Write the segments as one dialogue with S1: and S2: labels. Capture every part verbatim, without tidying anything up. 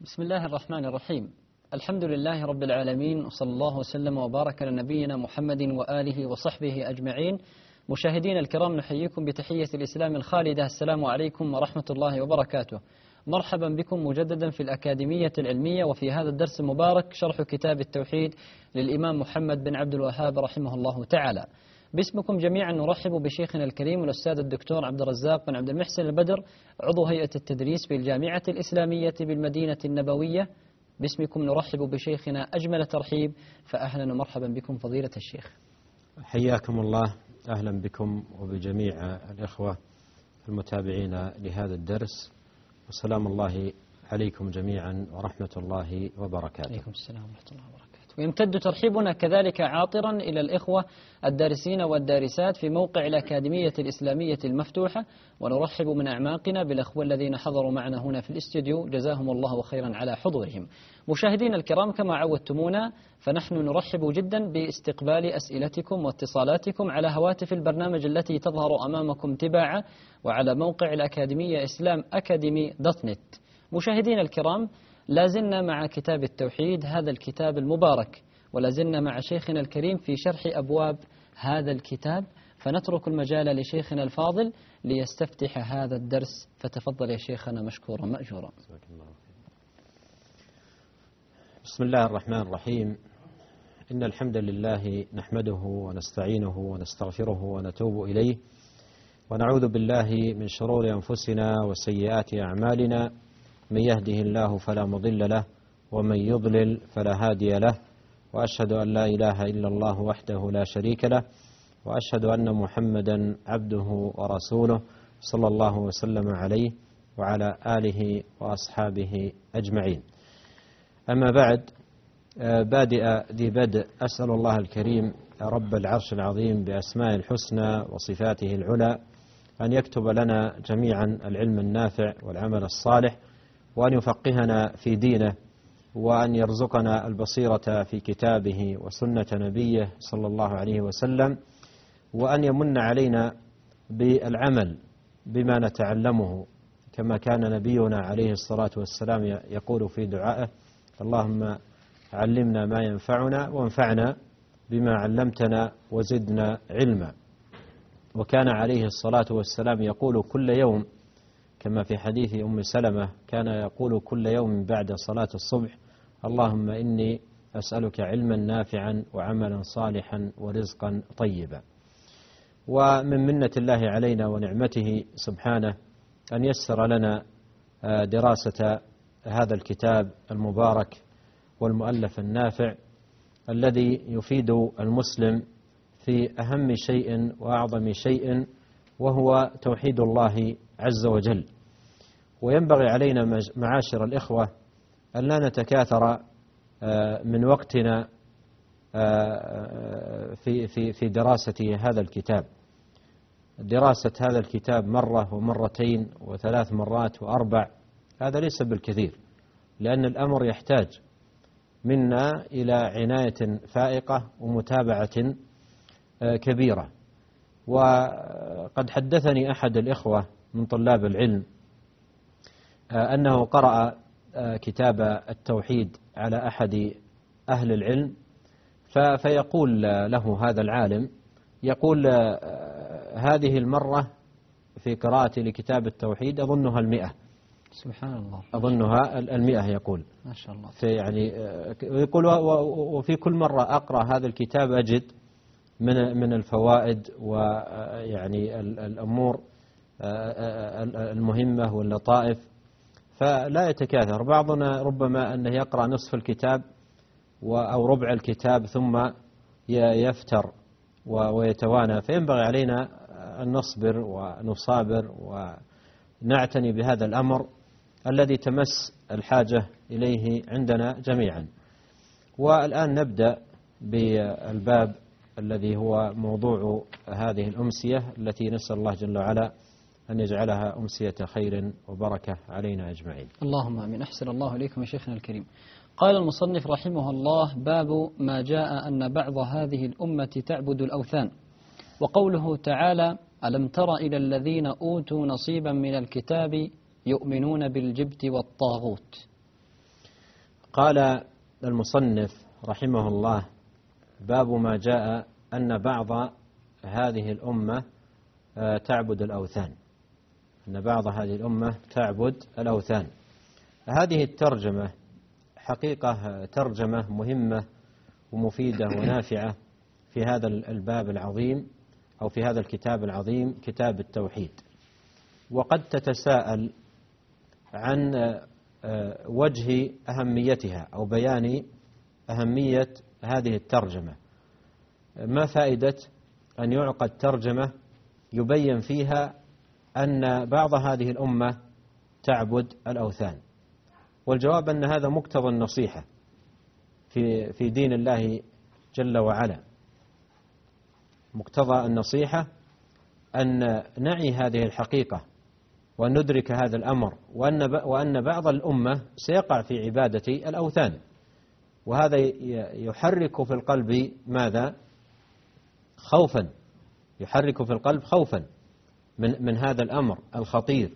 S1: بسم الله الرحمن الرحيم. الحمد لله رب العالمين، وصلى الله وسلم وبارك على نبينا محمد وآله وصحبه أجمعين. مشاهدين الكرام، نحييكم بتحية الإسلام الخالدة، السلام عليكم ورحمة الله وبركاته. مرحبا بكم مجددا في الأكاديمية العلمية، وفي هذا الدرس المبارك شرح كتاب التوحيد للإمام محمد بن عبد الوهاب رحمه الله تعالى. باسمكم جميعا نرحب بشيخنا الكريم الأستاذ الدكتور عبد الرزاق بن عبد المحسن البدر، عضو هيئة التدريس بالجامعة الإسلامية بالمدينة النبوية. باسمكم نرحب بشيخنا أجمل ترحيب، فأهلا ومرحبا بكم فضيلة الشيخ.
S2: حياكم الله، أهلا بكم وبجميع الإخوة المتابعين لهذا الدرس، وسلام الله عليكم جميعا ورحمة الله وبركاته.
S1: عليكم السلام ورحمة الله وبركاته. ويمتد ترحيبنا كذلك عاطرا إلى الإخوة الدارسين والدارسات في موقع الأكاديمية الإسلامية المفتوحة، ونرحب من أعماقنا بالأخوة الذين حضروا معنا هنا في الاستوديو، جزاهم الله خيرا على حضورهم. مشاهدين الكرام، كما عودتمونا فنحن نرحب جدا باستقبال أسئلتكم واتصالاتكم على هواتف البرنامج التي تظهر أمامكم تباعا، وعلى موقع الأكاديمية إسلام أكاديمي دوت نت. مشاهدين الكرام، لازلنا مع كتاب التوحيد، هذا الكتاب المبارك، ولازلنا مع شيخنا الكريم في شرح أبواب هذا الكتاب، فنترك المجال لشيخنا الفاضل ليستفتح هذا الدرس، فتفضل يا شيخنا مشكورا مأجورا.
S2: بسم الله الرحمن الرحيم. إن الحمد لله نحمده ونستعينه ونستغفره ونتوب إليه، ونعوذ بالله من شرور أنفسنا وسيئات أعمالنا، من يهده الله فلا مضل له، ومن يضلل فلا هادي له، وأشهد أن لا إله إلا الله وحده لا شريك له، وأشهد أن محمدا عبده ورسوله صلى الله وسلم عليه وعلى آله وأصحابه أجمعين. أما بعد، بادئ ذي بدء، أسأل الله الكريم رب العرش العظيم بأسماء الحسنى وصفاته العلى أن يكتب لنا جميعا العلم النافع والعمل الصالح، وأن يفقهنا في دينه، وأن يرزقنا البصيرة في كتابه وسنة نبيه صلى الله عليه وسلم، وأن يمن علينا بالعمل بما نتعلمه، كما كان نبينا عليه الصلاة والسلام يقول في دعائه: اللهم علمنا ما ينفعنا وانفعنا بما علمتنا وزدنا علما. وكان عليه الصلاة والسلام يقول كل يوم، كما في حديث أم سلمة، كان يقول كل يوم بعد صلاة الصبح: اللهم إني أسألك علما نافعا وعملا صالحا ورزقا طيبا. ومن منة الله علينا ونعمته سبحانه أن يسر لنا دراسة هذا الكتاب المبارك والمؤلف النافع، الذي يفيد المسلم في أهم شيء وأعظم شيء، وهو توحيد الله عز وجل. وينبغي علينا معاشر الإخوة أن لا نتكاثر من وقتنا في في في دراسة هذا الكتاب. دراسة هذا الكتاب مرة ومرتين وثلاث مرات وأربع، هذا ليس بالكثير، لأن الأمر يحتاج منا إلى عناية فائقة ومتابعة كبيرة. وقد حدثني أحد الإخوة من طلاب العلم أنه قرأ كتاب التوحيد على أحد أهل العلم، فيقول له هذا العالم، يقول: هذه المرة في قراءتي لكتاب التوحيد أظنها المئة.
S1: سبحان الله.
S2: أظنها المئة يقول،
S1: ما شاء الله.
S2: في يعني يقول: وفي كل مرة أقرأ هذا الكتاب أجد من من الفوائد ويعني الأمور المهمة واللطائف، فلا يتكاثر. بعضنا ربما أنه يقرأ نصف الكتاب أو ربع الكتاب ثم يفتر ويتوانى، فينبغي علينا أن نصبر ونصابر ونعتني بهذا الأمر الذي تمس الحاجة إليه عندنا جميعا. والآن نبدأ بالباب الذي هو موضوع هذه الأمسية، التي نسأل الله جل وعلا أن يجعلها أمسية خير وبركة علينا أجمعين.
S1: اللهم آمين. أحسن الله إليكم يا شيخنا الكريم. قال المصنف رحمه الله: باب ما جاء أن بعض هذه الأمة تعبد الأوثان. وقوله تعالى: ألم تر إلى الذين أوتوا نصيبا من الكتاب يؤمنون بالجبت والطاغوت.
S2: قال المصنف رحمه الله: باب ما جاء أن بعض هذه الأمة تعبد الأوثان. أن بعض هذه الأمة تعبد الأوثان. هذه الترجمة حقيقة ترجمة مهمة ومفيدة ونافعة في هذا الباب العظيم أو في هذا الكتاب العظيم، كتاب التوحيد. وقد تتساءل عن وجه أهميتها أو بيان أهمية هذه الترجمة. ما فائدة أن يعقد ترجمة يبين فيها أن بعض هذه الأمة تعبد الأوثان؟ والجواب أن هذا مقتضى النصيحة في في دين الله جل وعلا. مقتضى النصيحة أن نعي هذه الحقيقة وأن ندرك هذا الأمر، وأن وأن بعض الأمة سيقع في عبادة الأوثان، وهذا يحرك في القلب ماذا؟ خوفا. يحرك في القلب خوفا من من هذا الأمر الخطير.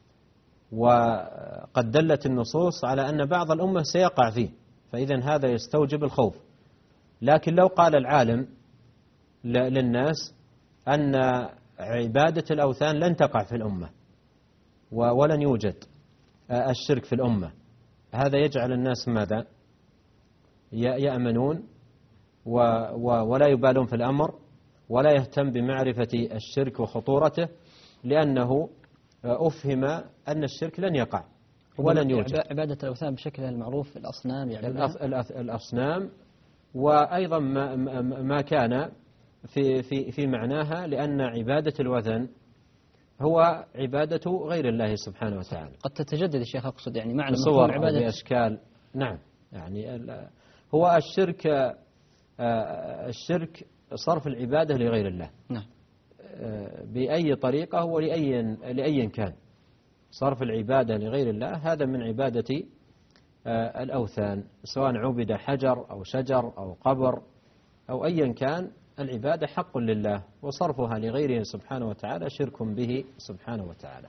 S2: وقد دلت النصوص على أن بعض الأمة سيقع فيه، فإذا هذا يستوجب الخوف. لكن لو قال العالم للناس أن عبادة الأوثان لن تقع في الأمة ولن يوجد الشرك في الأمة، هذا يجعل الناس ماذا؟ يأمنون ولا يبالون في الأمر، ولا يهتم بمعرفة الشرك وخطورته، لأنه أفهم أن الشرك لن يقع ولن يوجد.
S1: عبادة الأوثان بشكلها المعروف، الأصنام يعني
S2: الأصنام، وأيضا ما, ما كان في, في, في معناها، لأن عبادة الوثن هو عبادة غير الله سبحانه وتعالى.
S1: قد تتجدد الشيخ، أقصد يعني معنى
S2: صور عبادة بأشكال. نعم، يعني هو الشرك الشرك صرف العبادة لغير الله.
S1: نعم.
S2: بأي طريقة ولأي لأي كان صرف العبادة لغير الله، هذا من عبادة الأوثان، سواء عبد حجر أو شجر أو قبر أو أيا كان، العبادة حق لله، وصرفها لغيره سبحانه وتعالى شرك به سبحانه وتعالى.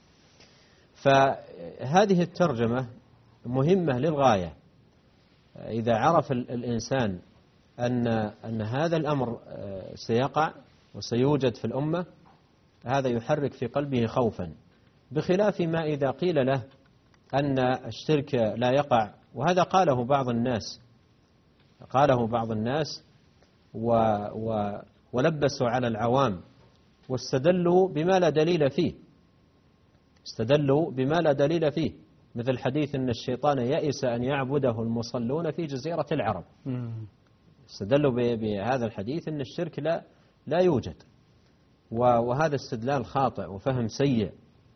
S2: فهذه الترجمة مهمة للغاية. إذا عرف الإنسان أن أن هذا الأمر سيقع وسيوجد في الأمة، هذا يحرك في قلبه خوفا، بخلاف ما إذا قيل له أن الشرك لا يقع. وهذا قاله بعض الناس قاله بعض الناس و و ولبسوا على العوام، واستدلوا بما لا دليل فيه استدلوا بما لا دليل فيه مثل حديث أن الشيطان يئس أن يعبده المصلون في جزيرة العرب. استدلوا بهذا الحديث أن الشرك لا لا يوجد، وهذا استدلال خاطئ وفهم سيء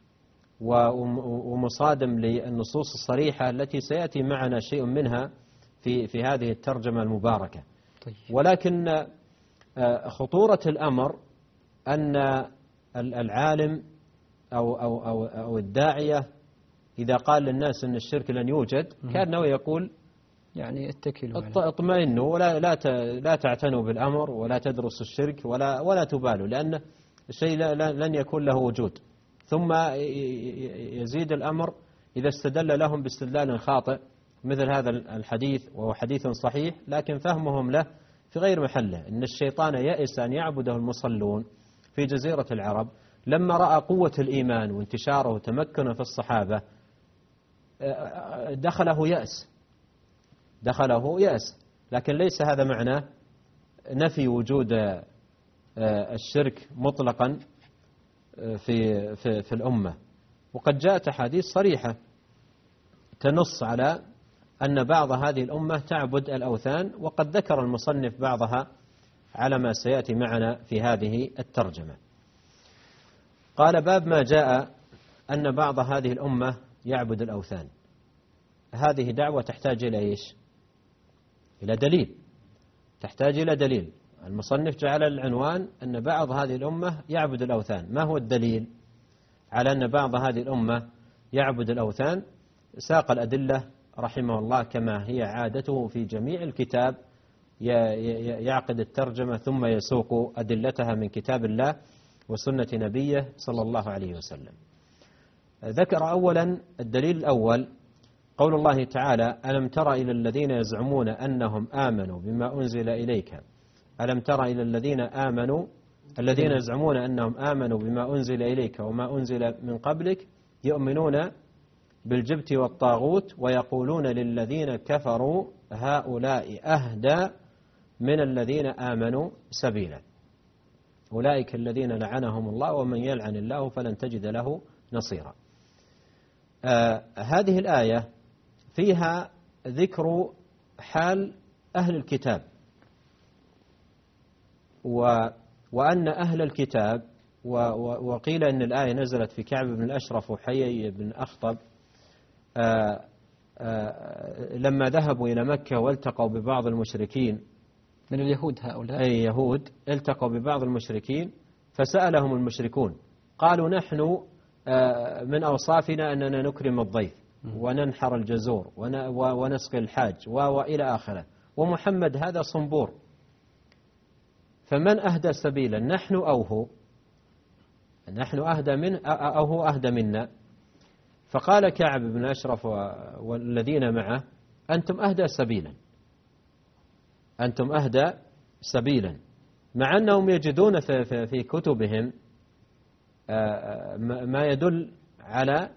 S2: ومصادم للنصوص الصريحة التي سيأتي معنا شيء منها في في هذه الترجمة المباركة. ولكن خطورة الأمر أن العالم أو أو أو أو الداعية إذا قال للناس أن الشرك لن يوجد، كأنه يقول
S1: يعني اتكلوا،
S2: اطمئنوا ولا لا لا تعتنوا بالأمر ولا تدرسوا الشرك ولا ولا تبالوا، لأن الشيء لن يكون له وجود. ثم يزيد الأمر إذا استدل لهم باستدلال خاطئ مثل هذا الحديث، وهو حديث صحيح لكن فهمهم له في غير محله، إن الشيطان يئس أن يعبده المصلون في جزيرة العرب. لما رأى قوة الإيمان وانتشاره وتمكنه في الصحابة دخله يأس دخله يأس لكن ليس هذا معناه نفي وجود الشرك مطلقا في في في الأمة. وقد جاءت أحاديث صريحة تنص على أن بعض هذه الأمة تعبد الأوثان، وقد ذكر المصنف بعضها على ما سيأتي معنا في هذه الترجمة. قال: باب ما جاء أن بعض هذه الأمة يعبد الأوثان. هذه دعوة تحتاج إلى إيش؟ إلى دليل، تحتاج إلى دليل. المصنف جعل العنوان أن بعض هذه الأمة يعبد الأوثان. ما هو الدليل على أن بعض هذه الأمة يعبد الأوثان؟ ساق الأدلة رحمه الله كما هي عادته في جميع الكتاب، يعقد الترجمة ثم يسوق أدلتها من كتاب الله وسنة نبيه صلى الله عليه وسلم. ذكر أولا الدليل الأول قول الله تعالى: ألم تر إلى الذين يزعمون أنهم آمنوا بما أنزل إليك ألم تر إلى الذين آمنوا الذين يزعمون أنهم آمنوا بما أنزل إليك وما أنزل من قبلك يؤمنون بالجبت والطاغوت ويقولون للذين كفروا هؤلاء أهدى من الذين آمنوا سبيلا أولئك الذين لعنهم الله ومن يلعن الله فلن تجد له نصيرا. آه هذه الآية فيها ذكر حال أهل الكتاب و وأن أهل الكتاب وقيل أن الآية نزلت في كعب بن الأشرف وحيي بن أخطب آآ آآ لما ذهبوا إلى مكة والتقوا ببعض المشركين
S1: من اليهود هؤلاء
S2: أي يهود التقوا ببعض المشركين فسألهم المشركون قالوا: نحن من أوصافنا أننا نكرم الضيف وننحر الجزور ونسقي الحاج وإلى آخره، ومحمد هذا صنبور، فمن أهدى سبيلا نحن أو هو؟ نحن أهدى من أو هو أهدى منا؟ فقال كعب بن أشرف والذين معه: أنتم أهدى سبيلا أنتم أهدى سبيلا مع أنهم يجدون في كتبهم ما يدل على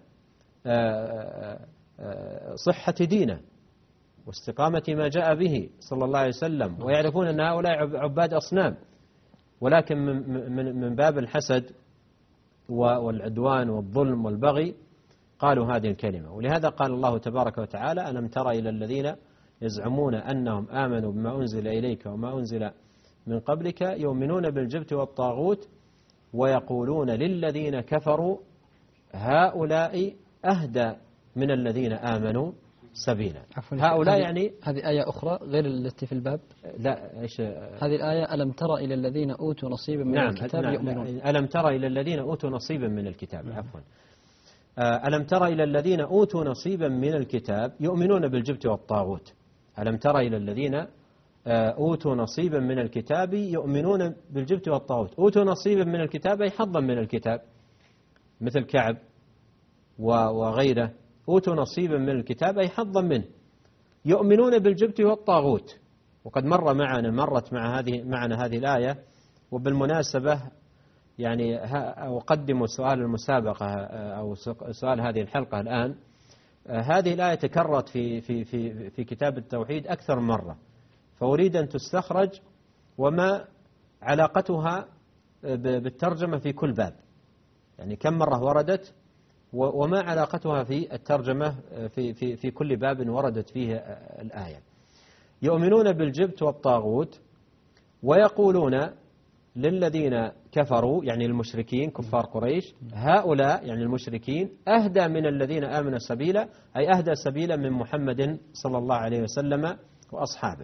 S2: صحة دينه واستقامة ما جاء به صلى الله عليه وسلم، ويعرفون أن هؤلاء عباد أصنام، ولكن من باب الحسد والعدوان والظلم والبغي قالوا هذه الكلمة. ولهذا قال الله تبارك وتعالى: ألم تر إلى الذين يزعمون أنهم آمنوا بما أنزل إليك وما أنزل من قبلك يؤمنون بالجبت والطاغوت ويقولون للذين كفروا هؤلاء أهدى من الذين آمنوا سبيلا. هؤلاء يعني
S1: هذه آية أخرى غير التي في الباب.
S2: لا إيش
S1: هذه الآية: ألم تر إلى الذين أوتوا نصيبا من
S2: نعم
S1: الكتاب
S2: نعم
S1: يؤمنون.
S2: ألم تر إلى الذين أوتوا نصيبا من الكتاب عفوا ألم تر إلى الذين أوتوا نصيبا من الكتاب يؤمنون بالجبت والطاغوت. ألم تر إلى الذين أوتوا نصيبا من الكتاب يؤمنون بالجبت والطاغوت. أوتوا نصيبا من الكتاب أي حظا من الكتاب، مثل كعب وغيره، أوتوا نصيبا من الكتاب أي حظا منه. يؤمنون بالجبت والطاغوت. وقد مر معنا مرت مع هذه معنا هذه الآية. وبالمناسبة يعني أقدم سؤال المسابقة أو سؤال هذه الحلقة الآن. هذه الآية تكررت في في في في كتاب التوحيد أكثر من مرة، فأريد أن تستخرج وما علاقتها بالترجمة في كل باب، يعني كم مرة وردت وما علاقتها في الترجمة في في في كل باب وردت فيه الآية. يؤمنون بالجبت والطاغوت ويقولون للذين كفروا يعني المشركين كفار قريش هؤلاء يعني المشركين أهدى من الذين آمنوا سبيلا، أي أهدى سبيلا من محمد صلى الله عليه وسلم وأصحابه.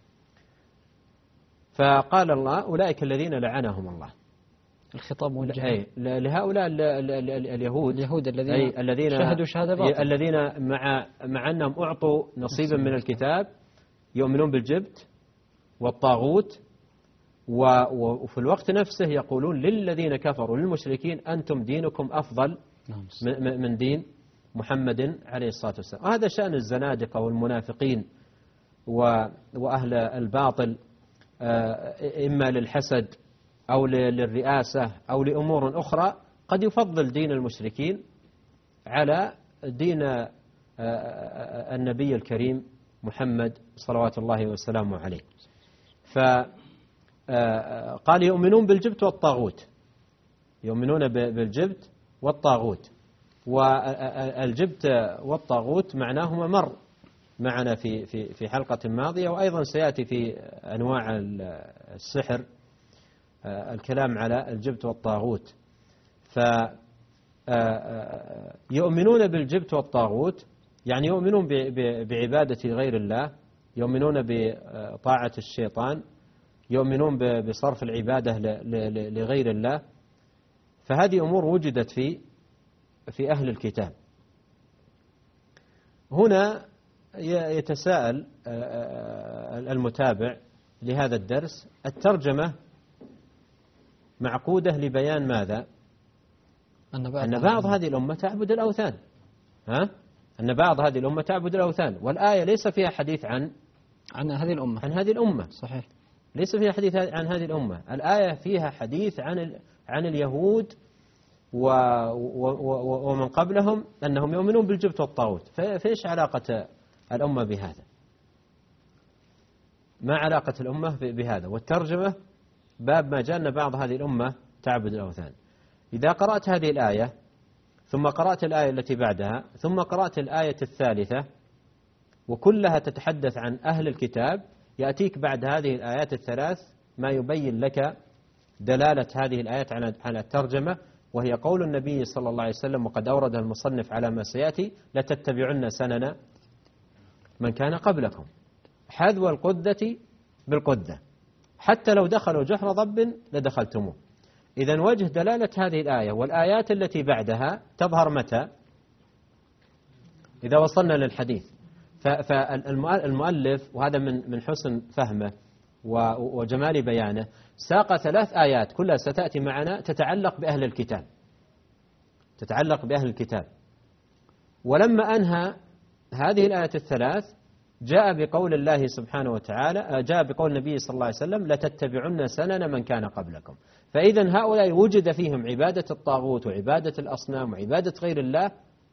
S2: فقال الله: أولئك الذين لعنهم الله.
S1: الخطاب موجه
S2: لهؤلاء اليهود
S1: اليهود الذين,
S2: الذين
S1: شهدوا شهادة باطلة،
S2: الذين مع مع أنهم أعطوا نصيبا من الكتاب يؤمنون بالجبت والطاغوت، وفي الوقت نفسه يقولون للذين كفروا للمشركين: أنتم دينكم أفضل من دين محمد عليه الصلاة والسلام. وهذا شأن الزنادقة والمنافقين وأهل الباطل، إما للحسد أو للرئاسة أو لأمور أخرى، قد يفضل دين المشركين على دين النبي الكريم محمد صلوات الله وسلامه عليه. فقال: يؤمنون بالجبت والطاغوت. يؤمنون بالجبت والطاغوت. والجبت والطاغوت معناهما مر معنا في في في حلقة ماضية، وأيضا سيأتي في أنواع السحر الكلام على الجبت والطاغوت. فيؤمنون بالجبت والطاغوت يعني يؤمنون بعبادة غير الله، يؤمنون بطاعة الشيطان، يؤمنون بصرف العبادة لغير الله. فهذه أمور وجدت في في أهل الكتاب. هنا يتساءل المتابع لهذا الدرس: الترجمة معقودة لبيان ماذا؟ أن بعض, أن بعض هذه الأمة تعبد الأوثان. ها؟ أن بعض هذه الأمة تعبد الأوثان، والآية ليس فيها حديث عن
S1: عن هذه الأمة
S2: عن هذه الأمة
S1: صحيح،
S2: ليس فيها حديث عن هذه الأمة. الآية فيها حديث عن عن اليهود و و ومن قبلهم أنهم يؤمنون بالجبت والطاغوت. فإيش علاقة الأمة بهذا؟ ما علاقة الأمة بهذا؟ والترجمة باب ما جاء أن بعض هذه الأمة تعبد الأوثان. إذا قرأت هذه الآية ثم قرأت الآية التي بعدها ثم قرأت الآية الثالثة وكلها تتحدث عن أهل الكتاب، يأتيك بعد هذه الآيات الثلاث ما يبين لك دلالة هذه الآيات على الترجمة، وهي قول النبي صلى الله عليه وسلم وقد أوردها المصنف على ما سيأتي: لتتبعن سنن من كان قبلكم حذو القدة بالقدة حتى لو دخلوا جحر ضب لدخلتموه. إذن وجه دلالة هذه الآية والآيات التي بعدها تظهر متى؟ إذا وصلنا للحديث. فالمؤلف، وهذا من من حسن فهمه وجمال بيانه، ساق ثلاث آيات كلها ستأتي معنا تتعلق بأهل الكتاب تتعلق بأهل الكتاب ولما أنهى هذه الآيات الثلاث جاء بقول الله سبحانه وتعالى، جاء بقول النبي صلى الله عليه وسلم: لتتبعن سنن من كان قبلكم. فإذا هؤلاء وجد فيهم عبادة الطاغوت وعبادة الأصنام وعبادة غير الله،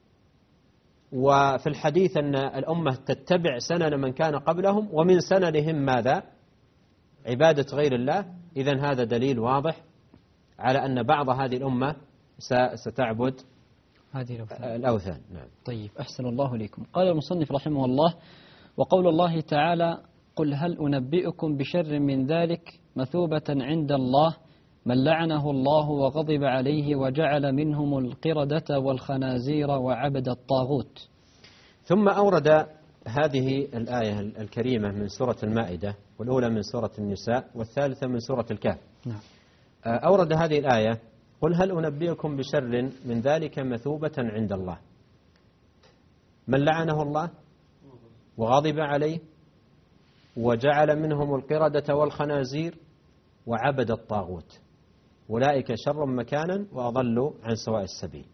S2: وفي الحديث أن الأمة تتبع سنن من كان قبلهم، ومن سننهم ماذا؟ عبادة غير الله. إذن هذا دليل واضح على أن بعض هذه الأمة ستعبد
S1: هذه الأوثان.
S2: الأوثان. نعم.
S1: طيب، أحسن الله إليكم. قال المصنف رحمه الله: وقول الله تعالى: قل هل أنبئكم بشر من ذلك مثوبة عند الله من لعنه الله وغضب عليه وجعل منهم القردة والخنازير وعبد الطاغوت.
S2: ثم أورد هذه الآية الكريمة من سورة المائدة، والأولى من سورة النساء والثالثة من سورة الكهف.
S1: نعم.
S2: أورد هذه الآية: قل هل أنبئكم بشر من ذلك مثوبة عند الله من لعنه الله وغضب عليه وجعل منهم القردة والخنازير وعبد الطاغوت أولئك شر مكانا وأضلوا عن سواء السبيل.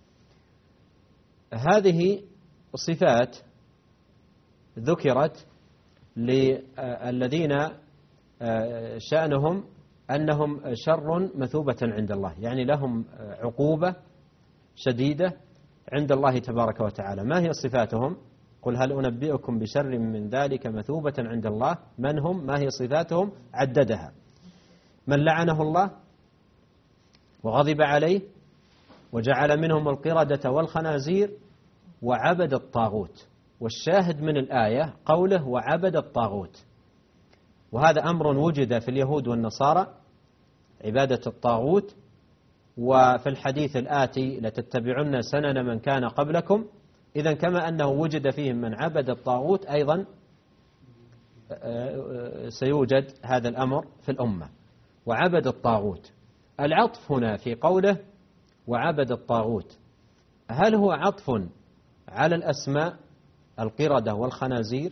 S2: هذه صفات ذكرت للذين شأنهم أنهم شر مثوبة عند الله، يعني لهم عقوبة شديدة عند الله تبارك وتعالى. ما هي صفاتهم؟ قل هل أنبئكم بشر من ذلك مثوبة عند الله. من هم؟ ما هي صفاتهم؟ عددها: من لعنه الله وغضب عليه وجعل منهم القردة والخنازير وعبد الطاغوت. والشاهد من الآية قوله وعبد الطاغوت، وهذا أمر وجد في اليهود والنصارى، عبادة الطاغوت. وفي الحديث الآتي: لتتبعن سنن من كان قبلكم. إذن كما أنه وجد فيهم من عبد الطاغوت، أيضا سيوجد هذا الأمر في الأمة، وعبد الطاغوت. العطف هنا في قوله وعبد الطاغوت، هل هو عطف على الأسماء القردة والخنازير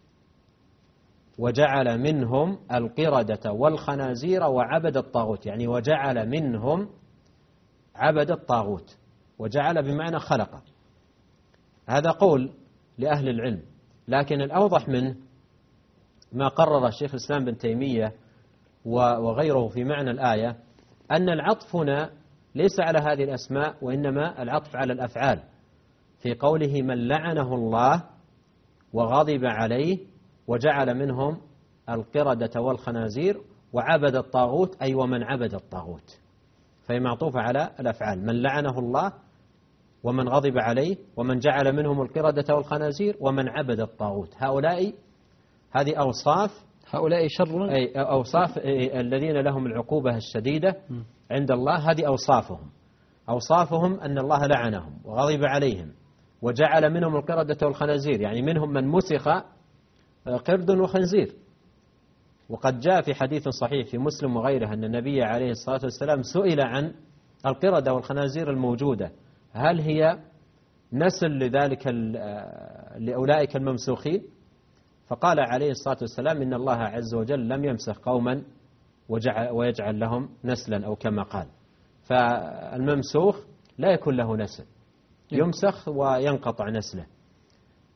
S2: وجعل منهم القردة والخنازير وعبد الطاغوت، يعني وجعل منهم عبد الطاغوت، وجعل بمعنى خلق. هذا قول لأهل العلم، لكن الأوضح منه ما قرر الشيخ الإسلام بن تيمية وغيره في معنى الآية، أن العطف هنا ليس على هذه الأسماء، وإنما العطف على الأفعال، في قوله من لعنه الله وغضب عليه وجعل منهم القردة والخنازير وعبد الطاغوت، أي ومن عبد الطاغوت، فهي معطوفة على الأفعال: من لعنه الله ومن غضب عليه ومن جعل منهم القردة والخنازير ومن عبد الطاغوت. هؤلاء هذه أوصاف
S1: هؤلاء شر،
S2: أي أوصاف الذين لهم العقوبة الشديدة عند الله. هذه أوصافهم أوصافهم أن الله لعنهم وغضب عليهم وجعل منهم القردة والخنازير، يعني منهم من مسخ قرد وخنزير. وقد جاء في حديث صحيح في مسلم وغيره أن النبي عليه الصلاة والسلام سئل عن القردة والخنازير الموجودة، هل هي نسل لذلك لأولئك الممسوخين؟ فقال عليه الصلاة والسلام إن الله عز وجل لم يمسخ قوما ويجعل لهم نسلا، أو كما قال. فالممسوخ لا يكون له نسل، يمسخ وينقطع نسله.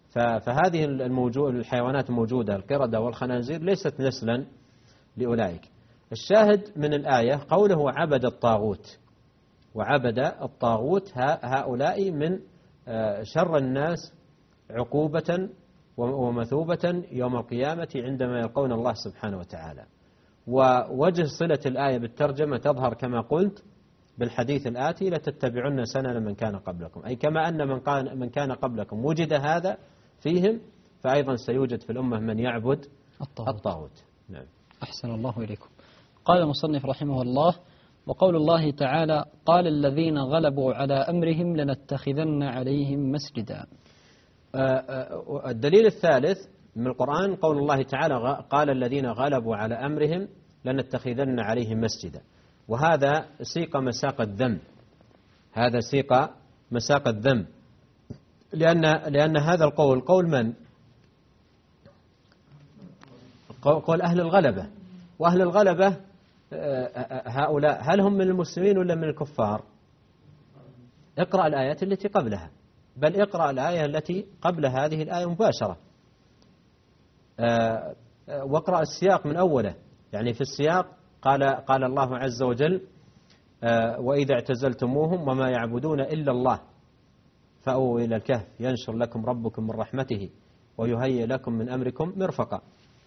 S2: فهذه الموجود الحيوانات الموجودة القردة والخنازير ليست نسلا لأولئك. الشاهد من الآية قوله عبد الطاغوت، وعبد الطاغوت هؤلاء من شر الناس عقوبة ومثوبة يوم القيامة عندما يلقون الله سبحانه وتعالى. ووجه صلة الآية بالترجمة تظهر كما قلت بالحديث الآتي: لتتبعن سنن من كان قبلكم، أي كما أن من كان, من كان قبلكم وجد هذا فيهم، فأيضا سيوجد في الأمة من يعبد الطاغوت, الطاغوت. نعم.
S1: أحسن الله إليكم. قال المصنف رحمه الله: وقول الله تعالى: قال الذين غلبوا على أمرهم لنتخذن عليهم مسجدا.
S2: الدليل الثالث من القرآن قول الله تعالى: قال الذين غلبوا على أمرهم لنتخذن عليهم مسجدا، وهذا سيق مساق الذم، هذا سيق مساق الذم، لأن لأن هذا القول قول من؟ قول أهل الغلبة، وأهل الغلبة هؤلاء هل هم من المسلمين ولا من الكفار؟ اقرأ الآيات التي قبلها، بل اقرأ الآية التي قبل هذه الآية مباشرة، واقرأ السياق من أوله. يعني في السياق قال قال الله عز وجل: وإذا اعتزلتموهم وما يعبدون إلا الله فأووا إلى الكهف ينشر لكم ربكم من رحمته ويهيئ لكم من أمركم مرفقا.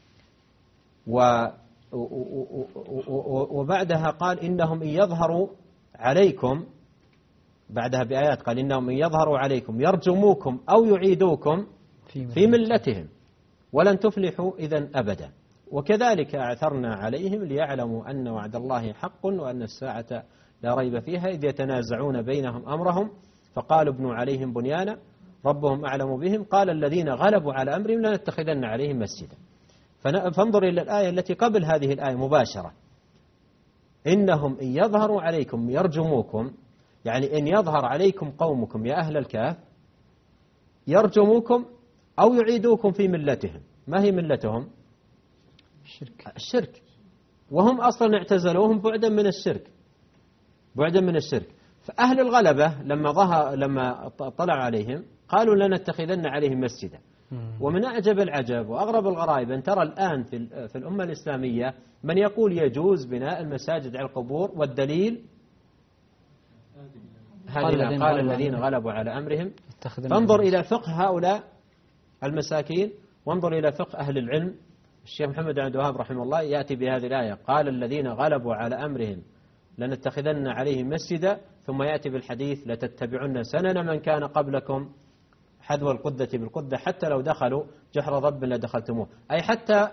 S2: وبعدها قال: إنهم إن يظهروا عليكم، بعدها بآيات قال: إنهم إن يظهروا عليكم يرجموكم أو يعيدوكم في ملتهم ولن تفلحوا إذن أبدا. وكذلك أعثرنا عليهم ليعلموا أن وعد الله حق وأن الساعة لا ريب فيها إذ يتنازعون بينهم أمرهم فقالوا ابنوا عليهم بنيانا ربهم أعلم بهم قال الذين غلبوا على أمرهم لنتخذن عليهم مسجدا. فانظر إلى الآية التي قبل هذه الآية مباشرة: إنهم إن يظهروا عليكم يرجموكم، يعني إن يظهر عليكم قومكم يا أهل الكهف يرجموكم أو يعيدوكم في ملتهم. ما هي ملتهم؟
S1: الشرك.
S2: الشرك، وهم أصلا اعتزلوهم بعدا من الشرك، بعدا من الشرك. فأهل الغلبة لما ظهر لما طلعوا عليهم قالوا لنتخذن عليهم مسجدا. ومن أعجب العجب وأغرب الغرائب أن ترى الآن في في الأمة الإسلامية من يقول يجوز بناء المساجد على القبور، والدليل هذه قال الذين غلبوا على أمرهم. فانظر إلى فقه هؤلاء المساكين، وانظر إلى فقه أهل العلم. الشيخ محمد بن عبد الوهاب رحمه الله يأتي بهذه الآية: قال الذين غلبوا على أمرهم لنتخذن عليهم مسجدا، ثم يأتي بالحديث: لتتبعن سنن من كان قبلكم حذو القدة بالقدة حتى لو دخلوا جحر ضب لدخلتموه. أي حتى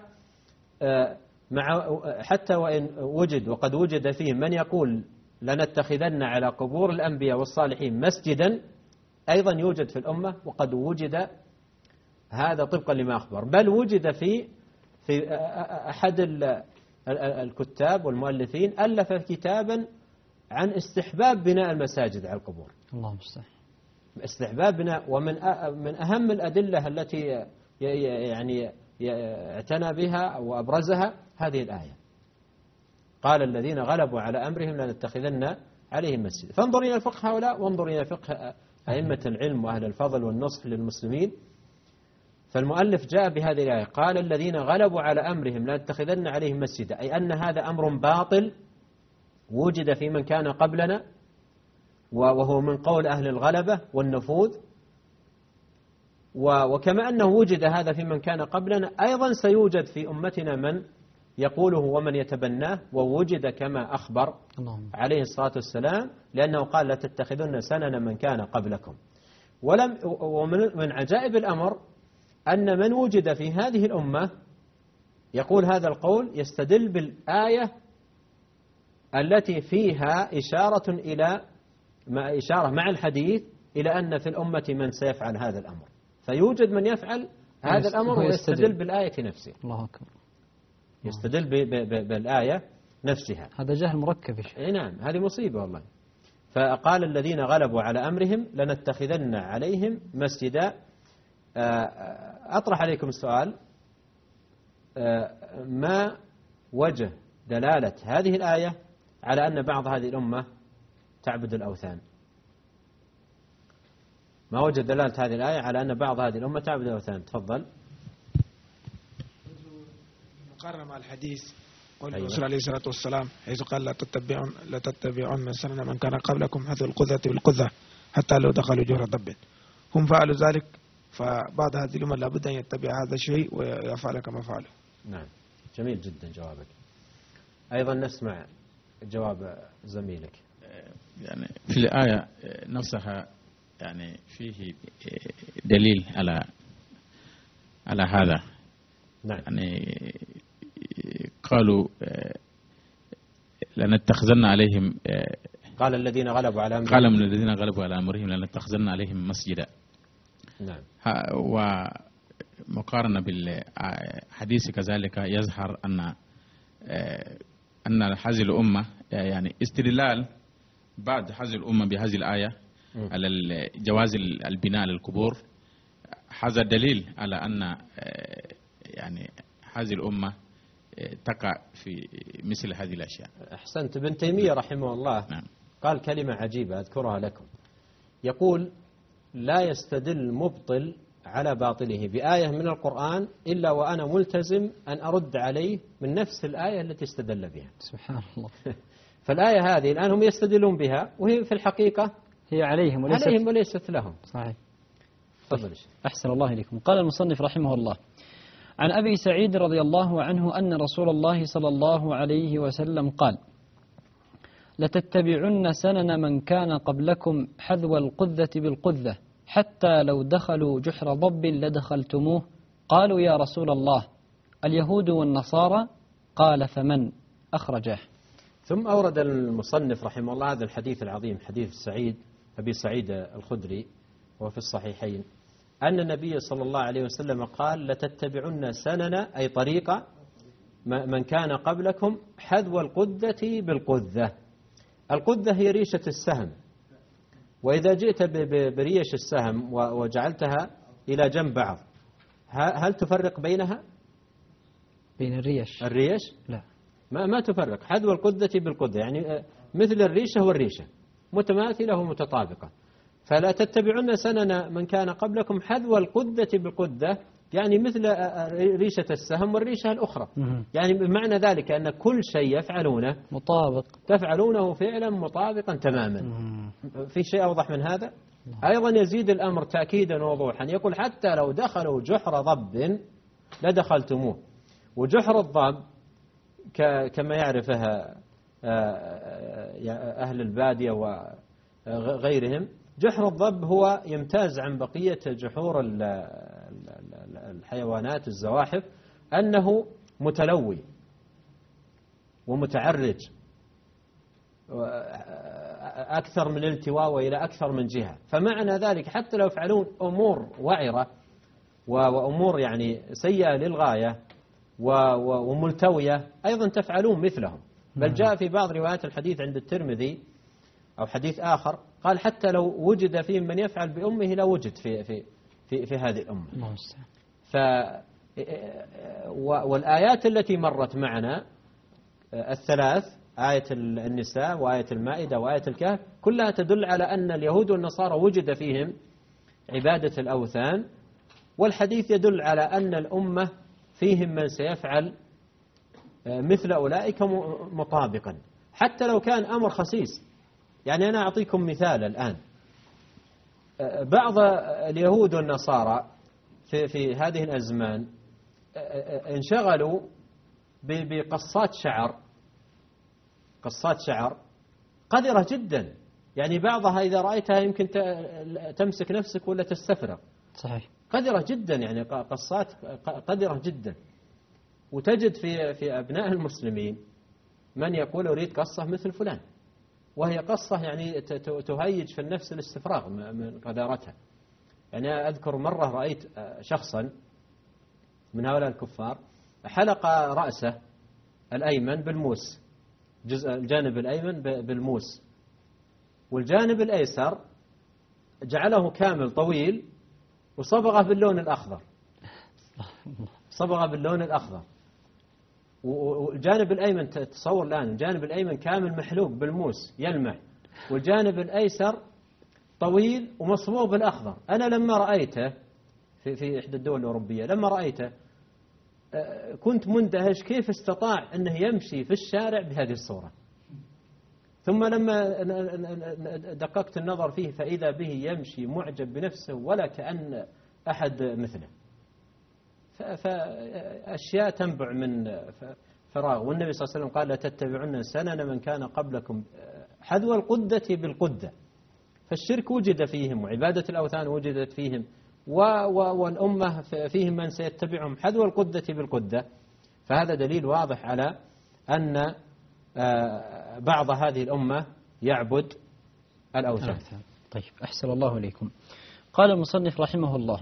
S2: مع حتى وإن وجد وقد وجد فيهم من يقول لنتخذن على قبور الأنبياء والصالحين مسجدا، أيضا يوجد في الأمة، وقد وجد هذا طبقا لما أخبر، بل وجد في في أحد الكتاب والمؤلفين ألف كتابا عن استحباب بناء المساجد على القبور.
S1: الله المستعان.
S2: استحباب بناء، ومن من أهم الأدلة التي يعني اعتنى بها وأبرزها هذه الآية: قال الذين غلبوا على أمرهم لنتخذن عليهم مسجدا. فانظر إلى فقه هؤلاء، وانظر إلى فقه أئمة العلم وأهل الفضل والنصح للمسلمين. فالمؤلف جاء بهذه الآية: قال الذين غلبوا على أمرهم لنتخذن عليهم مسجدا، أي أن هذا أمر باطل وجد في من كان قبلنا، وهو من قول أهل الغلبة والنفوذ. وكما أنه وجد هذا في من كان قبلنا، أيضا سيوجد في أمتنا من يقوله ومن يتبناه، ووجد كما أخبر عليه الصلاة والسلام، لأنه قال لا تتخذن سنن من كان قبلكم. ولم ومن عجائب الأمر أن من وجد في هذه الأمة يقول هذا القول يستدل بالآية التي فيها إشارة إلى ما إشارة مع الحديث إلى أن في الأمة من سيفعل هذا الأمر، فيوجد من يفعل هذا الأمر ويستدل بالآية نفسها.
S1: الله أكبر.
S2: يستدل بالآية نفسها.
S1: هذا جهل مركب.
S2: إيه نعم، هذه مصيبة والله. فقال الذين غلبوا على أمرهم لنتخذن عليهم مسجدا. أطرح عليكم السؤال: ما وجه دلالة هذه الآية على أن بعض هذه الأمة تعبد الأوثان؟ ما وجد دلالة هذه الآية على أن بعض هذه الأمة تعبد الأوثان. تفضل.
S3: مقارنة مع الحديث قول
S2: أيوة.
S3: الرسول عليه الصلاة والسلام حيث قال لا تتبعون لا تتبعون من سنن من كان قبلكم حذو القذة بالقذة حتى لو دخلوا جهر ضب. هم فعلوا ذلك، فبعض هذه الأمة لابد أن يتبع هذا الشيء ويفعل كما فعلوا.
S2: نعم، جميل جدا جوابك. أيضا نسمع جواب زميلك.
S4: يعني في الآية نفسها يعني فيه دليل على على هذا.
S2: نعم.
S4: يعني قالوا لنتخذن عليهم،
S2: قال الذين غلبوا على أمرهم
S4: قال من الذين غلبوا على أمرهم لنتخذن عليهم مسجدا.
S2: نعم.
S4: ومقارنة بالحديث كذلك يظهر أن أن هذه الأمة يعني استدلال بعد هذه الأمة بهذه الآية م. على جواز البناء للقبور، هذا دليل على أن يعني هذه الأمة تقع في مثل هذه الأشياء.
S2: أحسنت. ابن تيمية رحمه الله
S4: نعم.
S2: قال كلمة عجيبة أذكرها لكم. يقول لا يستدل مبطل على باطله بآية من القرآن إلا وأنا ملتزم أن أرد عليه من نفس الآية التي استدل بها.
S1: سبحان الله.
S2: فالآية هذه الآن هم يستدلون بها وهي في الحقيقة
S1: هي عليهم وليست,
S2: عليهم وليست لهم.
S1: صحيح.
S2: تفضل.
S1: أحسن الله إليكم. قال المصنف رحمه الله عن أبي سعيد رضي الله عنه أن رسول الله صلى الله عليه وسلم قال لتتبعن سنن من كان قبلكم حذو القذة بالقذة حتى لو دخلوا جحر ضب لدخلتموه. قالوا يا رسول الله اليهود والنصارى؟ قال فمن؟ أخرجه.
S2: ثم أورد المصنف رحمه الله هذا الحديث العظيم، حديث سعيد أبي سعيد الخدري وفي الصحيحين، أن النبي صلى الله عليه وسلم قال لتتبعن سنن أي طريقة من كان قبلكم حذو القذة بالقذة. القذة هي ريشة السهم، وإذا جئت بريش السهم وجعلتها إلى جنب بعض هل تفرق بينها؟
S1: بين الريش
S2: الريش؟
S1: لا،
S2: ما ما تفرق. حذو القذة بالقذة يعني مثل الريشة والريشة متماثلة ومتطابقة. فلا تتبعون سنن من كان قبلكم حذو القذة بالقذة يعني مثل ريشة السهم والريشة الأخرى. يعني بمعنى ذلك أن كل شيء يفعلونه
S1: مطابق،
S2: تفعلونه فعلا مطابقا تماما. في شيء أوضح من هذا؟ أيضا يزيد الأمر تأكيدا ووضوحا، يقول حتى لو دخلوا جحر ضب لدخلتموه. وجحر الضب كما يعرفها أهل البادية وغيرهم، جحر الضب هو يمتاز عن بقية جحور الحيوانات الزواحف أنه متلوي ومتعرج أكثر من التواء وإلى أكثر من جهة. فمعنى ذلك حتى لو يفعلون أمور وعرة وأمور يعني سيئة للغاية وملتوية أيضا تفعلون مثلهم. بل جاء في بعض روايات الحديث عند الترمذي أو حديث آخر قال حتى لو وجد فيهم من يفعل بأمه لا وجد في في في, في هذه الأمة. ف والآيات التي مرت معنا الثلاث، آية النساء وآية المائدة وآية الكهف، كلها تدل على أن اليهود والنصارى وجد فيهم عبادة الأوثان، والحديث يدل على أن الأمة فيهم من سيفعل مثل أولئك مطابقا حتى لو كان أمر خسيس. يعني أنا أعطيكم مثال الآن، بعض اليهود والنصارى في, في هذه الأزمان انشغلوا بقصات شعر، قصات شعر قذرة جدا، يعني بعضها إذا رأيتها يمكن تمسك نفسك ولا تستفرغ.
S1: صحيح.
S2: قذرة جدا، يعني قصات قذرة جدا. وتجد في في أبناء المسلمين من يقول أريد قصة مثل فلان، وهي قصة يعني تهيج في النفس الاستفراغ من قذارتها. يعني أذكر مرة رأيت شخصا من هؤلاء الكفار حلق رأسه الأيمن بالموس، جزء الجانب الأيمن بالموس، والجانب الأيسر جعله كامل طويل وصبغه باللون الأخضر، صبغه باللون الأخضر. والجانب الأيمن تصور الآن الجانب الأيمن كامل محلوق بالموس يلمع، والجانب الأيسر طويل ومصبوغ بالأخضر. أنا لما رأيته في في إحدى الدول الأوروبية لما رأيته كنت مندهش كيف استطاع أنه يمشي في الشارع بهذه الصورة. ثم لما دققت النظر فيه فإذا به يمشي معجب بنفسه ولا كأن أحد مثله. فأشياء تنبع من فراغ. والنبي صلى الله عليه وسلم قال لا تتبعن سنن من كان قبلكم حذو القدة بالقدة. فالشرك وجد فيهم وعبادة الأوثان وجدت فيهم والأمة فيهم من سيتبعهم حذو القدة بالقدة. فهذا دليل واضح على أن بعض هذه الأمة يعبد الأوثان.
S1: طيب أحسن الله إليكم. قال المصنف رحمه الله: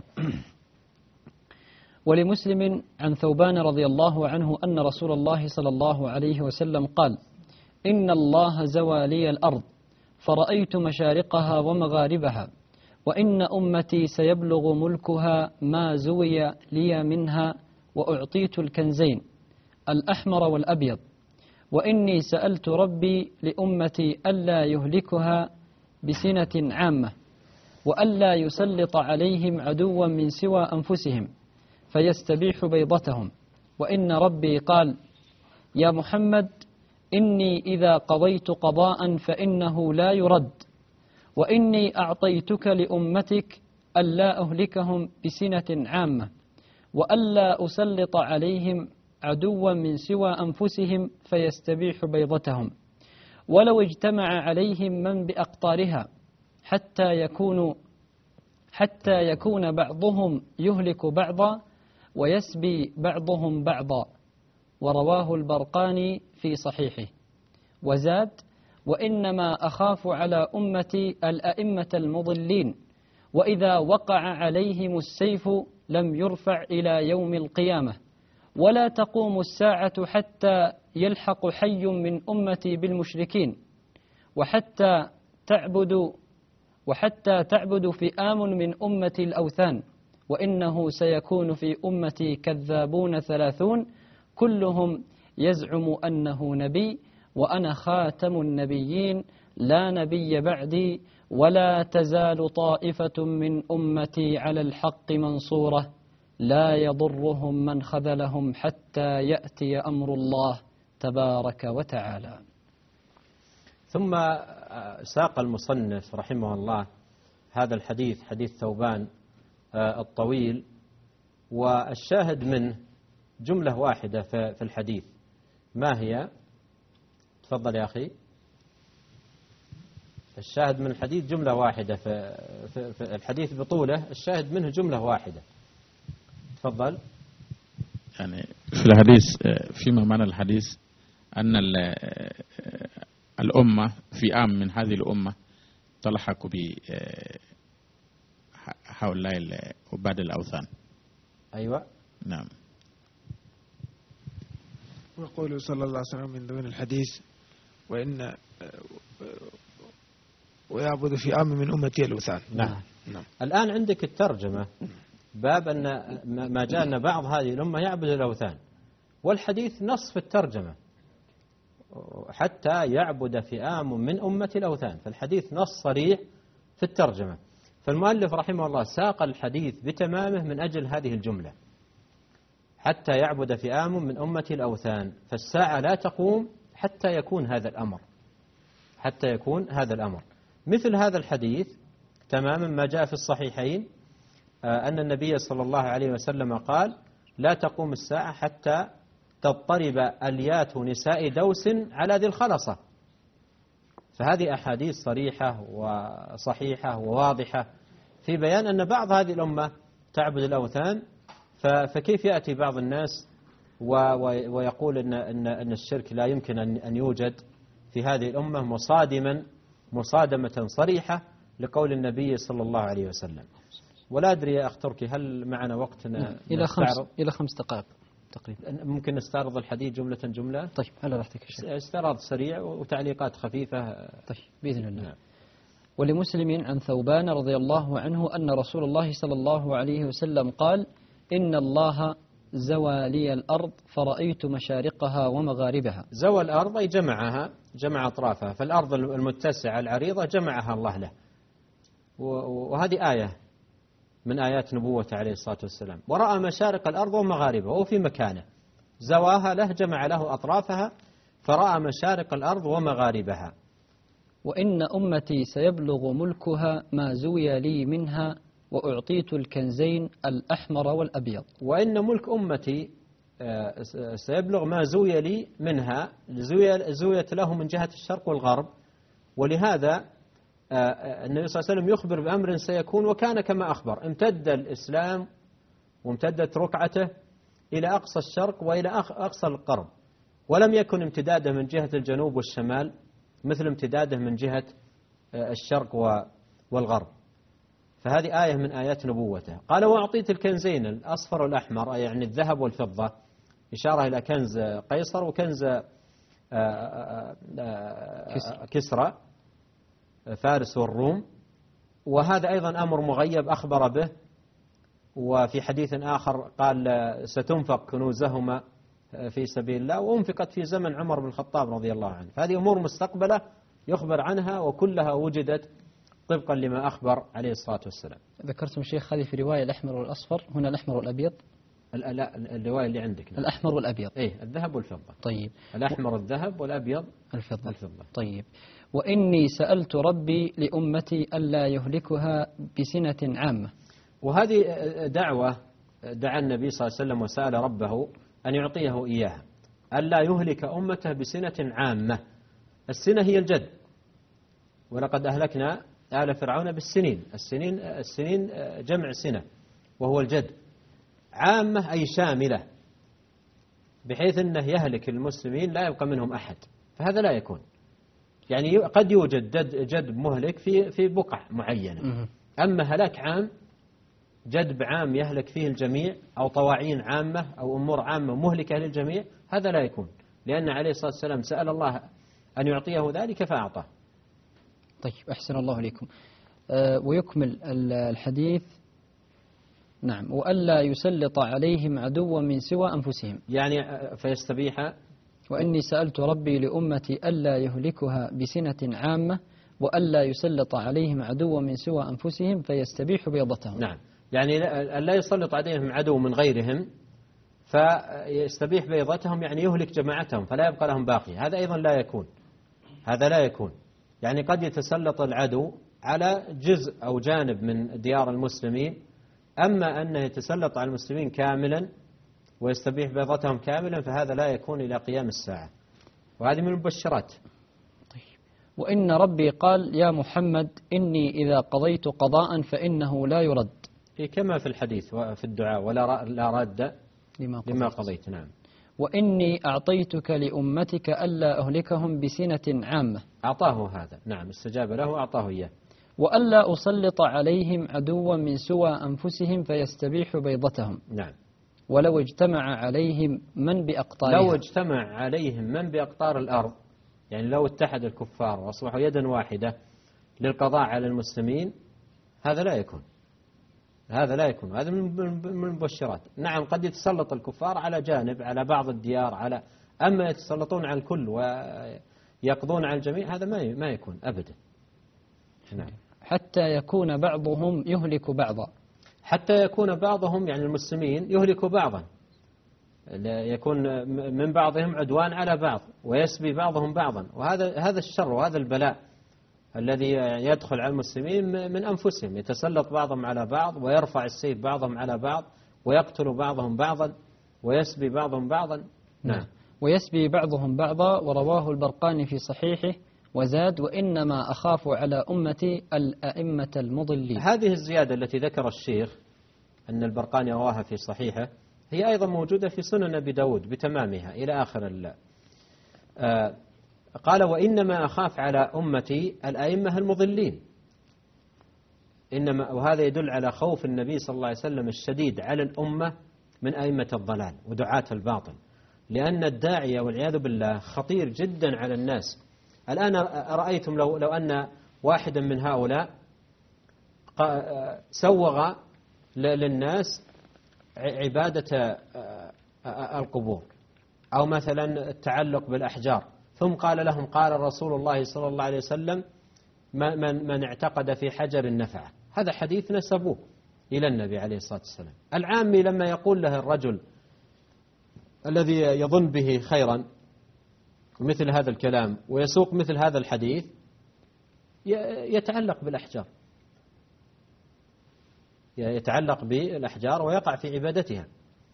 S1: ولمسلم عن ثوبان رضي الله عنه أن رسول الله صلى الله عليه وسلم قال: إن الله زوى لي الأرض فرأيت مشارقها ومغاربها وإن أمتي سيبلغ ملكها ما زوي لي منها وأعطيت الكنزين الأحمر والأبيض وإني سألت ربي لأمتي ألا يهلكها بسنة عامة وألا يسلط عليهم عدوا من سوى أنفسهم فيستبيح بيضتهم. وإن ربي قال: يا محمد إني إذا قضيت قضاء فإنه لا يرد وإني أعطيتك لأمتك ألا أهلكهم بسنة عامة وألا أسلط عليهم عدوا من سوى أنفسهم فيستبيح بيضتهم ولو اجتمع عليهم من بأقطارها حتى يكونوا حتى يكون بعضهم يهلك بعضا ويسبي بعضهم بعضا. ورواه البرقاني في صحيحه. وزاد: وإنما أخاف على أمتي الأئمة المضلين وإذا وقع عليهم السيف لم يرفع إلى يوم القيامة ولا تقوم الساعة حتى يلحق حي من أمتي بالمشركين وحتى تعبد وحتى تعبد فئام من أمتي الأوثان وإنه سيكون في أمتي كذابون ثلاثون كلهم يزعم أنه نبي وأنا خاتم النبيين لا نبي بعدي ولا تزال طائفة من أمتي على الحق منصورة لا يضرهم من خذلهم حتى يأتي أمر الله تبارك وتعالى.
S2: ثم ساق المصنف رحمه الله هذا الحديث حديث ثوبان الطويل والشاهد منه جملة واحدة في الحديث. ما هي؟ تفضل يا أخي. الشاهد من الحديث جملة واحدة في, في, في الحديث بطوله الشاهد منه جملة واحدة. تفضل.
S4: يعني في الحديث فيما معنى الحديث أن الأمة في عام من هذه الأمة تلحق بهؤلاء عباد الأوثان.
S2: أيوة
S4: نعم.
S3: وقوله صلى الله عليه وسلم من ضمن الحديث: وإن ويعبد في عام من أمتي الأوثان.
S2: نعم. نعم. الآن عندك الترجمة باب أن ما جاء أن بعض هذه الأمة يعبد الأوثان والحديث نص في الترجمة حتى يعبد فئام من أمة الأوثان. فالحديث نص صريح في الترجمة. فالمؤلف رحمه الله ساق الحديث بتمامه من أجل هذه الجملة حتى يعبد فئام من أمة الأوثان. فالساعة لا تقوم حتى يكون هذا الأمر حتى يكون هذا الأمر. مثل هذا الحديث تماما ما جاء في الصحيحين أن النبي صلى الله عليه وسلم قال: لا تقوم الساعة حتى تضطرب أليات نساء دوس على ذي الخلصة. فهذه أحاديث صريحة وصحيحة وواضحة في بيان أن بعض هذه الأمة تعبد الأوثان. فكيف يأتي بعض الناس ويقول إن, إن, إن الشرك لا يمكن أن يوجد في هذه الأمة مصادما مصادمة صريحة لقول النبي صلى الله عليه وسلم. ولا أدري يا أخ تركي هل معنا وقتنا
S1: إلى خمس إلى خمس دقائق تقريبا.
S2: ممكن نستعرض الحديث جملة جملة.
S1: طيب على راحتك.
S2: استعراض سريع وتعليقات خفيفة.
S1: طيب بإذن الله.
S2: نعم.
S1: ولمسلم عن ثوبان رضي الله عنه أن رسول الله صلى الله عليه وسلم قال: إن الله زوى لي الأرض فرأيت مشارقها ومغاربها.
S2: زوى الأرض أي جمعها، جمع أطرافها. فالأرض المتسعة العريضة جمعها الله له وهذه آية من آيات نبوته عليه الصلاة والسلام. ورأى مشارق الأرض ومغاربها وهو في مكانه، زواها له جمع له أطرافها، فرأى مشارق الأرض ومغاربها.
S1: وإن أمتي سيبلغ ملكها ما زوي لي منها وأعطيت الكنزين الأحمر والأبيض.
S2: وإن ملك أمتي سيبلغ ما زوي لي منها، زويت له من جهة الشرق والغرب، ولهذا النبي صلى الله عليه وسلم يخبر بأمر سيكون وكان كما أخبر. امتد الإسلام وامتدت ركعته إلى أقصى الشرق وإلى أقصى الغرب، ولم يكن امتداده من جهة الجنوب والشمال مثل امتداده من جهة الشرق والغرب. فهذه آية من آيات نبوته. قال وأعطيت الكنزين الأصفر والأحمر، يعني الذهب والفضة، إشارة إلى كنز قيصر وكنز كسرى فارس والروم، وهذا أيضا أمر مغيب أخبر به. وفي حديث آخر قال ستنفق كنوزهما في سبيل الله، وأنفقت في زمن عمر بن الخطاب رضي الله عنه. فهذه أمور مستقبلة يخبر عنها، وكلها وجدت طبقا لما أخبر عليه الصلاة والسلام.
S1: ذكرتم شيخ هذه في رواية الأحمر والأصفر، هنا الأحمر والأبيض.
S2: لا، الرواية اللي عندك نعم.
S1: الأحمر والأبيض.
S2: إيه، الذهب والفضة.
S1: طيب.
S2: الأحمر الذهب والأبيض
S1: الفضة.
S2: الفضة.
S1: طيب. وإني سألت ربي لأمتي ألا يهلكها بسنة عامة.
S2: وهذه دعوة دعا النبي صلى الله عليه وسلم وسأل ربه أن يعطيه إياها، ألا يهلك أمته بسنة عامة. السنة هي الجد، ولقد أهلكنا آل فرعون بالسنين. السنين السنين جمع سنة وهو الجد. عامة أي شاملة، بحيث أنه يهلك المسلمين لا يبقى منهم أحد، فهذا لا يكون. يعني قد يوجد جد, جد مهلك في في بقع معينة، أما هلاك عام، جدب عام يهلك فيه الجميع، أو طواعين عامة أو أمور عامة مهلكة للجميع، هذا لا يكون، لأن عليه الصلاة والسلام سأل الله أن يعطيه ذلك فأعطاه.
S1: طيب، أحسن الله إليكم. أه ويكمل الحديث. نعم. وألا يسلط عليهم عدوا من سوى أنفسهم،
S2: يعني فيستبيح.
S1: وإني سألت ربي لأمتي ألا يهلكها بسنة عامة وألا يسلط عليهم عدوا من سوى أنفسهم فيستبيح بيضتهم.
S2: نعم، يعني لا يسلط عليهم عدو من غيرهم فيستبيح بيضتهم، يعني يهلك جماعتهم فلا يبقى لهم باقي. هذا أيضا لا يكون، هذا لا يكون. يعني قد يتسلط العدو على جزء أو جانب من ديار المسلمين، أما أنه يتسلط على المسلمين كاملا ويستبيح بيضتهم كاملا فهذا لا يكون إلى قيام الساعة، وهذه من المبشرات.
S1: طيب. وإن ربي قال يا محمد إني إذا قضيت قضاء فإنه لا يرد،
S2: كما في الحديث وفي الدعاء ولا لا رد لما قضيت. لما قضيت. نعم.
S1: وإني أعطيتك لأمتك ألا أهلكهم بسنة عامة،
S2: أعطاه هذا. نعم، استجاب له أعطاه إياه.
S1: وألا أسلط عليهم عدوا من سوى أنفسهم فيستبيح بيضتهم.
S2: نعم.
S1: ولو اجتمع عليهم من بأقطارها،
S2: لو اجتمع عليهم من بأقطار الأرض، يعني لو اتحد الكفار وأصبحوا يدا واحدة للقضاء على المسلمين، هذا لا يكون، هذا لا يكون. هذا من المبشرات. نعم، قد يتسلط الكفار على جانب، على بعض الديار، على أما يتسلطون على الكل ويقضون على الجميع، هذا ما ما يكون أبدا. نعم.
S1: حتى يكون بعضهم يهلك بعضا،
S2: حتى يكون بعضهم يعني المسلمين يهلك بعضا، يكون من بعضهم عدوان على بعض ويسبي بعضهم بعضا. وهذا هذا الشر وهذا البلاء الذي يدخل على المسلمين من أنفسهم، يتسلط بعضهم على بعض ويرفع السيف بعضهم على بعض ويقتل بعضهم بعضا ويسبي بعضهم بعضا. نعم.
S1: ويسبي بعضهم بعضا. ورواه البرقاني في صحيحه وزاد وإنما أخاف على أمتي الأئمة المضلين.
S2: هذه الزيادة التي ذكر الشيخ أن البرقاني رواها في صحيحه هي أيضا موجودة في سنن أبي داود بتمامها إلى آخر ال آه قال وإنما أخاف على أمتي الأئمة المضلين. إنما، وهذا يدل على خوف النبي صلى الله عليه وسلم الشديد على الأمة من أئمة الضلال ودعاة الباطل، لأن الداعية والعياذ بالله خطير جدا على الناس. الآن رأيتم لو لو أن واحدا من هؤلاء سوغ للناس عبادة القبور أو مثلا التعلق بالأحجار، ثم قال لهم قال رسول الله صلى الله عليه وسلم من, من اعتقد في حجر نفعه. هذا حديث نسبوه إلى النبي عليه الصلاة والسلام. العامي لما يقول له الرجل الذي يظن به خيرا مثل هذا الكلام ويسوق مثل هذا الحديث يتعلق بالأحجار، يتعلق بالأحجار ويقع في عبادتها.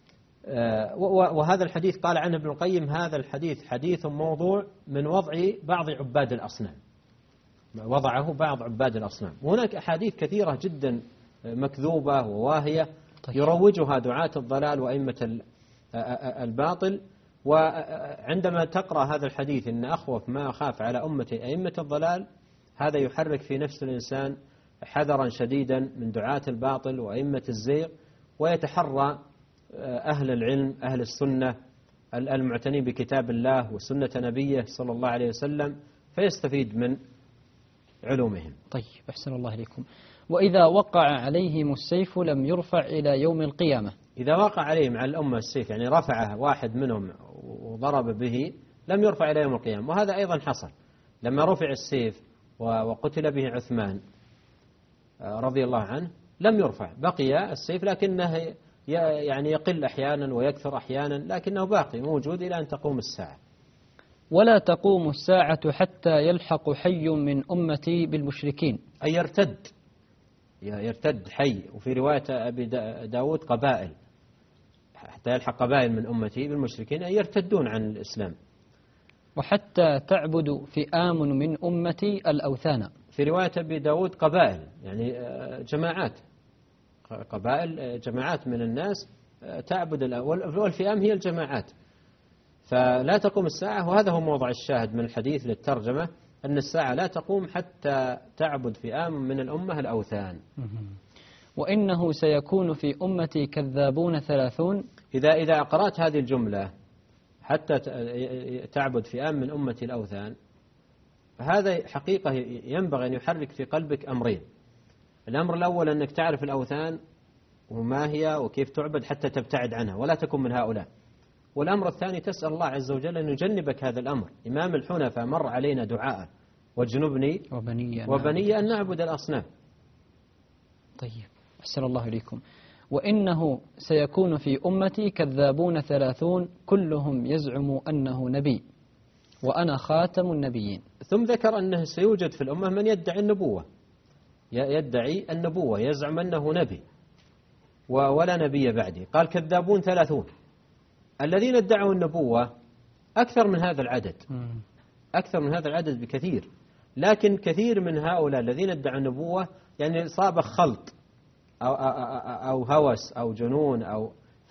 S2: وهذا الحديث قال عنه ابن القيم هذا الحديث حديث موضوع من وضع بعض عباد الأصنام، وضعه بعض عباد الأصنام. وهناك أحاديث كثيرة جدا مكذوبة وواهية يروجها دعاة الضلال وأئمة الباطل. وعندما تقرأ هذا الحديث إن أخوف ما أخاف على أمتي أئمة الضلال، هذا يحرك في نفس الإنسان حذرا شديدا من دعاة الباطل وأئمة الزيغ، ويتحرى أهل العلم أهل السنة المعتنين بكتاب الله وسنة نبيه صلى الله عليه وسلم فيستفيد من علومهم.
S1: طيب أحسن الله إليكم. وإذا وقع عليهم السيف لم يرفع إلى يوم القيامة.
S2: إذا وقع عليهم على الأمة السيف يعني رفعه واحد منهم وضرب به لم يرفع إلى يوم القيامة. وهذا أيضا حصل لما رفع السيف وقتل به عثمان رضي الله عنه لم يرفع، بقي السيف لكنه يعني يقل أحيانا ويكثر أحيانا، لكنه باقي موجود إلى أن تقوم الساعة.
S1: ولا تقوم الساعة حتى يلحق حي من أمتي بالمشركين،
S2: أي يرتد يرتد حي. وفي رواية أبي داود قبائل، حتى يلحق قبائل من أمتي بالمشركين أي يرتدون عن الإسلام.
S1: وحتى تعبد فئام من أمتي الأوثان.
S2: في رواية أبي داود قبائل يعني جماعات، قبائل جماعات من الناس تعبد، والفئام هي الجماعات. فلا تقوم الساعة، وهذا هو موضع الشاهد من الحديث للترجمة، أن الساعة لا تقوم حتى تعبد فئام من الأمة الأوثان.
S1: وإنه سيكون في أمتي كذابون ثلاثون.
S2: إذا إذا قرأت هذه الجملة حتى تعبد فئام من أمتي الأوثان، هذا حقيقة ينبغي أن يحرك في قلبك أمرين. الأمر الأول أنك تعرف الأوثان وما هي وكيف تعبد حتى تبتعد عنها ولا تكون من هؤلاء. والأمر الثاني تسأل الله عز وجل أن يجنبك هذا الأمر. إمام الحنفاء مر علينا دعاء واجنبني
S1: وبني,
S2: وبني أن نعبد الأصنام.
S1: طيب أحسن الله إليكم. وإنه سيكون في أمتي كذابون ثلاثون كلهم يزعم أنه نبي وأنا خاتم النبيين.
S2: ثم ذكر أنه سيوجد في الأمة من يدعي النبوة، يدعي النبوة يزعم أنه نبي ولا نبي بعدي. قال كذابون ثلاثون، الذين ادعوا النبوة أكثر من هذا العدد، أكثر من هذا العدد بكثير. لكن كثير من هؤلاء الذين ادعوا النبوة يعني صاب خلط أو, أو هوس أو جنون أو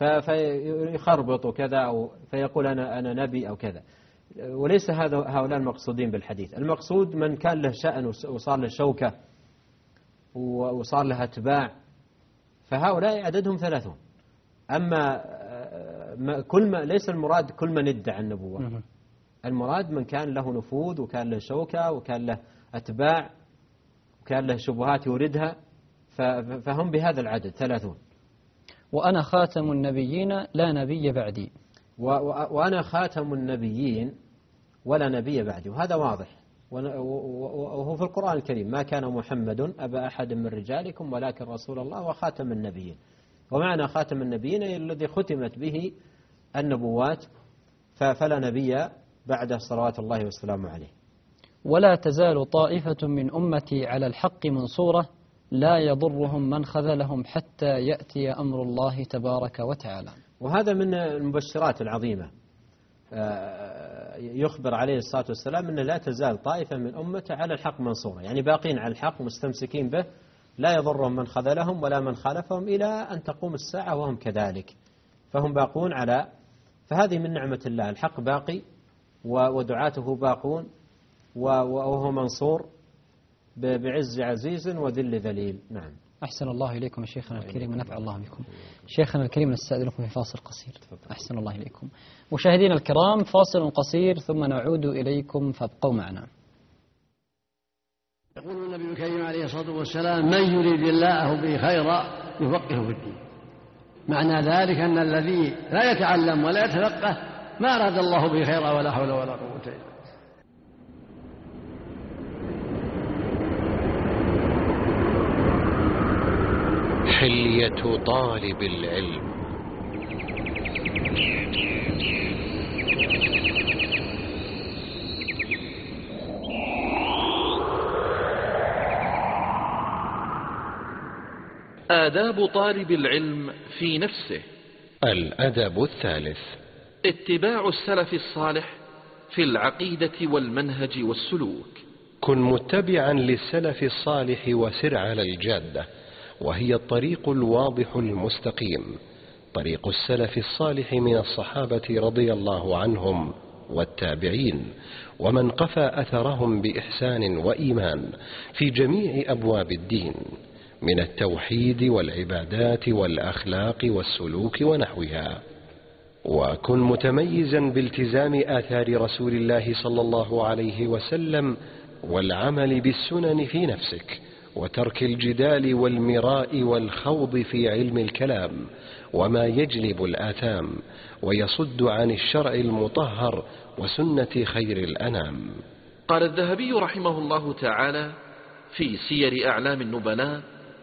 S2: فيخربط وكذا أو فيقول أنا أنا نبي أو كذا. وليس هذا هؤلاء المقصودين بالحديث. المقصود من كان له شأن وصار له شوكة وصار له أتباع، فهؤلاء عددهم ثلاثون. أما كل ما ليس المراد كل من ادعى النبوة، المراد من كان له نفوذ وكان له شوكة وكان له أتباع وكان له شبهات يوردها، فهم بهذا العدد ثلاثون. وأنا خاتم النبيين لا نبي بعدي.
S3: وأنا خاتم النبيين ولا نبي بعدي، وهذا واضح وهو في القرآن الكريم: ما كان محمد أبا أحد من رجالكم ولكن رسول الله وخاتم النبيين. ومعنى خاتم النبيين الذي ختمت به النبوات، فلا نبي بعده صلوات الله والسلام عليه.
S2: ولا تزال طائفة من أمتي على الحق منصورة لا يضرهم من خذلهم حتى يأتي أمر الله تبارك وتعالى.
S3: وهذا من المبشرات العظيمة، يخبر عليه الصلاة والسلام أن لا تزال طائفة من أمته على الحق منصورة، يعني باقين على الحق مستمسكين به، لا يضرهم من خذلهم ولا من خالفهم إلى أن تقوم الساعة وهم كذلك، فهم باقون على. فهذه من نعمة الله، الحق باقي ودعاته باقون وهو منصور بعز عزيز وذل ذليل. نعم.
S2: أحسن الله إليكم شيخنا الكريم ونفع الله بكم. شيخنا الكريم نستأذنكم في فاصل قصير. أحسن الله إليكم. مشاهدينا الكرام فاصل قصير ثم نعود إليكم فابقوا معنا.
S5: يقول النبي الكريم عليه الصلاة والسلام: من يريد الله به خيرا يفقهه في الدين. معنى ذلك أن الذي لا يتعلم ولا يتفقه ما أراد الله به خيرا ولا حول ولا قوة إلا بالله.
S6: حلية طالب العلم.
S7: آداب طالب العلم في نفسه.
S6: الأدب الثالث:
S7: اتباع السلف الصالح في العقيدة والمنهج والسلوك.
S6: كن متبعا للسلف الصالح وسر على الجادة، وهي الطريق الواضح المستقيم، طريق السلف الصالح من الصحابة رضي الله عنهم والتابعين ومن قفى أثرهم بإحسان وإيمان في جميع أبواب الدين من التوحيد والعبادات والأخلاق والسلوك ونحوها. وكن متميزا بالتزام آثار رسول الله صلى الله عليه وسلم والعمل بالسنن في نفسك، وترك الجدال والمراء والخوض في علم الكلام وما يجلب الآثام ويصد عن الشرع المطهر وسنة خير الأنام.
S7: قال الذهبي رحمه الله تعالى في سير أعلام النبلاء: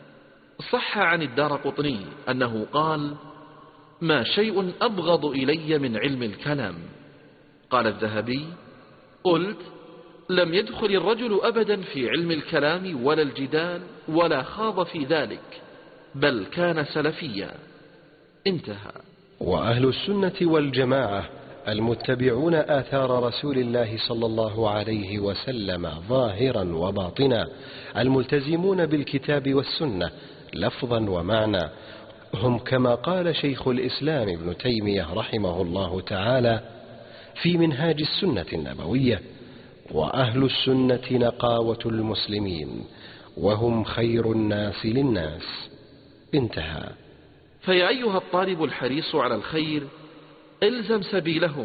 S7: صح عن الدارقطني أنه قال: ما شيء أبغض إلي من علم الكلام. قال الذهبي: قلت: لم يدخل الرجل أبدا في علم الكلام ولا الجدال ولا خاض في ذلك، بل كان سلفيا. انتهى.
S6: وأهل السنة والجماعة المتبعون آثار رسول الله صلى الله عليه وسلم ظاهرا وباطنا، الملتزمون بالكتاب والسنة لفظا ومعنى، هم كما قال شيخ الإسلام ابن تيمية رحمه الله تعالى في منهاج السنة النبوية: وأهل السنة نقاوة المسلمين وهم خير الناس للناس. انتهى.
S7: فيا أيها الطالب الحريص على الخير، الزم سبيلهم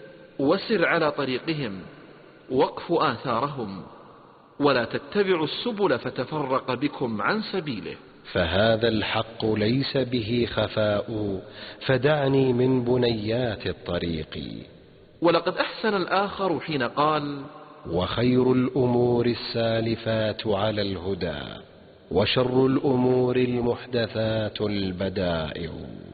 S7: وسر على طريقهم واقف آثارهم، ولا تتبعوا السبل فتفرق بكم عن سبيله،
S6: فهذا الحق ليس به خفاء، فدعني من بنيات الطريق.
S7: ولقد أحسن الآخر حين قال:
S6: وخير الأمور السالفات على الهدى، وشر الأمور المحدثات البدائع.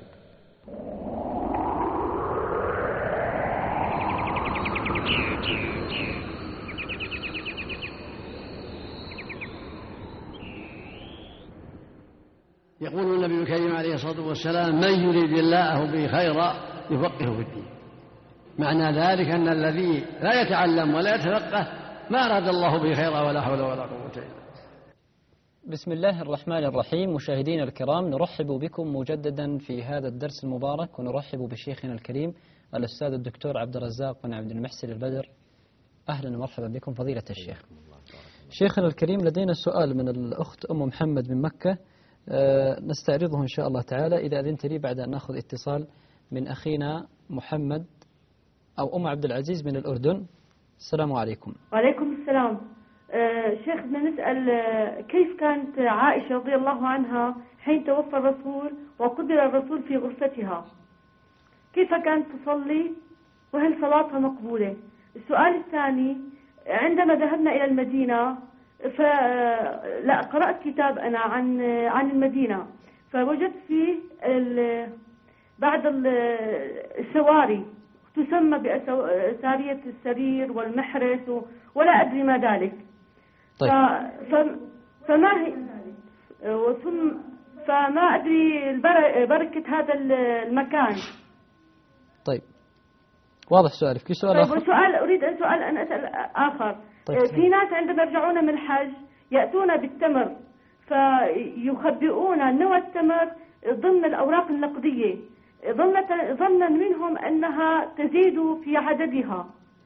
S5: يقول النبي الكريم عليه الصلاة والسلام: من يريد الله به خيرا يفقهه في الدين. معنى ذلك أن الذي لا يتعلم ولا يتفقه ما أراد الله به خيرا ولا حول ولا قوة إلا بالله.
S1: بسم الله الرحمن الرحيم. مشاهدينا الكرام، نرحب بكم مجددا في هذا الدرس المبارك، ونرحب بشيخنا الكريم الأستاذ الدكتور عبد الرزاق بن عبد المحسن البدر. أهلا ومرحبا بكم فضيلة الشيخ. شيخنا الكريم، لدينا سؤال من الأخت أم محمد من مكة، أه نستعرضه إن شاء الله تعالى إذا أذنت لي بعد أن نأخذ اتصال من أخينا محمد أو أم عبد العزيز من الأردن. السلام عليكم.
S8: وعليكم السلام. أه شيخ، بدنا نسأل أه كيف كانت عائشة رضي الله عنها حين توفى الرسول وقبر الرسول في غرفتها، كيف كانت تصلي وهل صلاتها مقبولة؟ السؤال الثاني: عندما ذهبنا إلى المدينة فلا قرأت كتاب أنا عن عن المدينة، فوجدت فيه بعض السواري تسمى بسارية السرير والمحرس ولا أدري ما ذلك.
S1: طيب.
S8: فما هي ثم فما أدري بركة هذا المكان.
S1: طيب، واضح سؤالك. في سؤال
S8: طيب
S1: آخر؟
S8: سؤال أريد أن سؤال أن أسأل آخر.
S1: طيب.
S8: في ناس عندما يرجعون من الحج يأتون بالتمر فيخبئون نوى التمر ضمن الأوراق النقدية ظنا منهم أنها تزيد في عددها،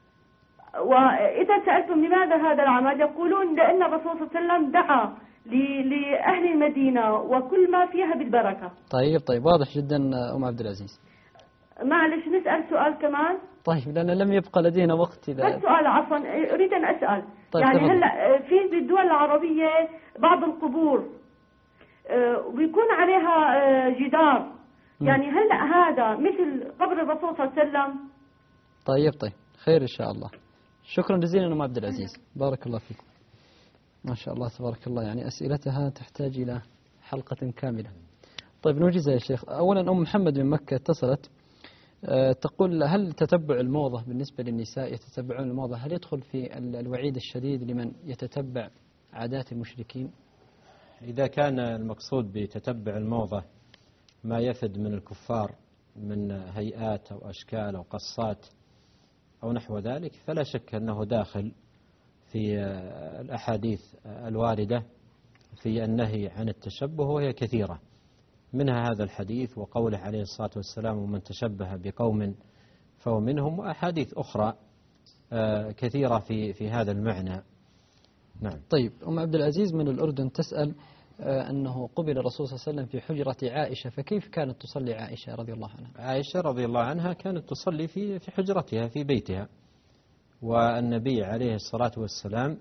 S8: وإذا سألتم لماذا هذا العمل يقولون لأن الرسول صلى الله عليه وسلم دعا لأهل المدينة وكل ما فيها بالبركة.
S1: طيب طيب واضح جدا أم عبد العزيز.
S8: معلش نسأل سؤال كمان.
S1: طيب، لأن لم يبقى لدينا وقت. إذا
S8: بس سؤال عفوا أريد أن أسأل.
S1: طيب
S8: يعني
S1: تفضل.
S8: هلا في بالدول العربية بعض القبور ويكون عليها جدار، يعني هلا هذا مثل قبر الرسول صلى الله عليه وسلم؟
S1: طيب طيب خير إن شاء الله. شكرا جزيلا أم عبد العزيز، بارك الله فيكم. ما شاء الله تبارك الله، يعني أسئلتها تحتاج إلى حلقة كاملة. طيب نوجزها يا شيخ. أولا أم محمد من مكة اتصلت تقول هل تتبع الموضة بالنسبة للنساء يتتبعون الموضة هل يدخل في الوعيد الشديد لمن يتتبع عادات المشركين؟
S2: إذا كان المقصود بتتبع الموضة ما يفد من الكفار من هيئات أو أشكال أو قصات أو نحو ذلك فلا شك أنه داخل في الأحاديث الواردة في النهي عن التشبه وهي كثيرة، منها هذا الحديث وقوله عليه الصلاة والسلام ومن تشبه بقوم فهو منهم، وأحاديث أخرى كثيرة في في هذا المعنى. نعم.
S1: طيب أم عبد العزيز من الأردن تسأل أنه قبل الرسول صلى الله عليه وسلم في حجرة عائشة، فكيف كانت تصلي عائشة رضي الله عنها؟
S2: عائشة رضي الله عنها كانت تصلي في في حجرتها في بيتها، والنبي عليه الصلاة والسلام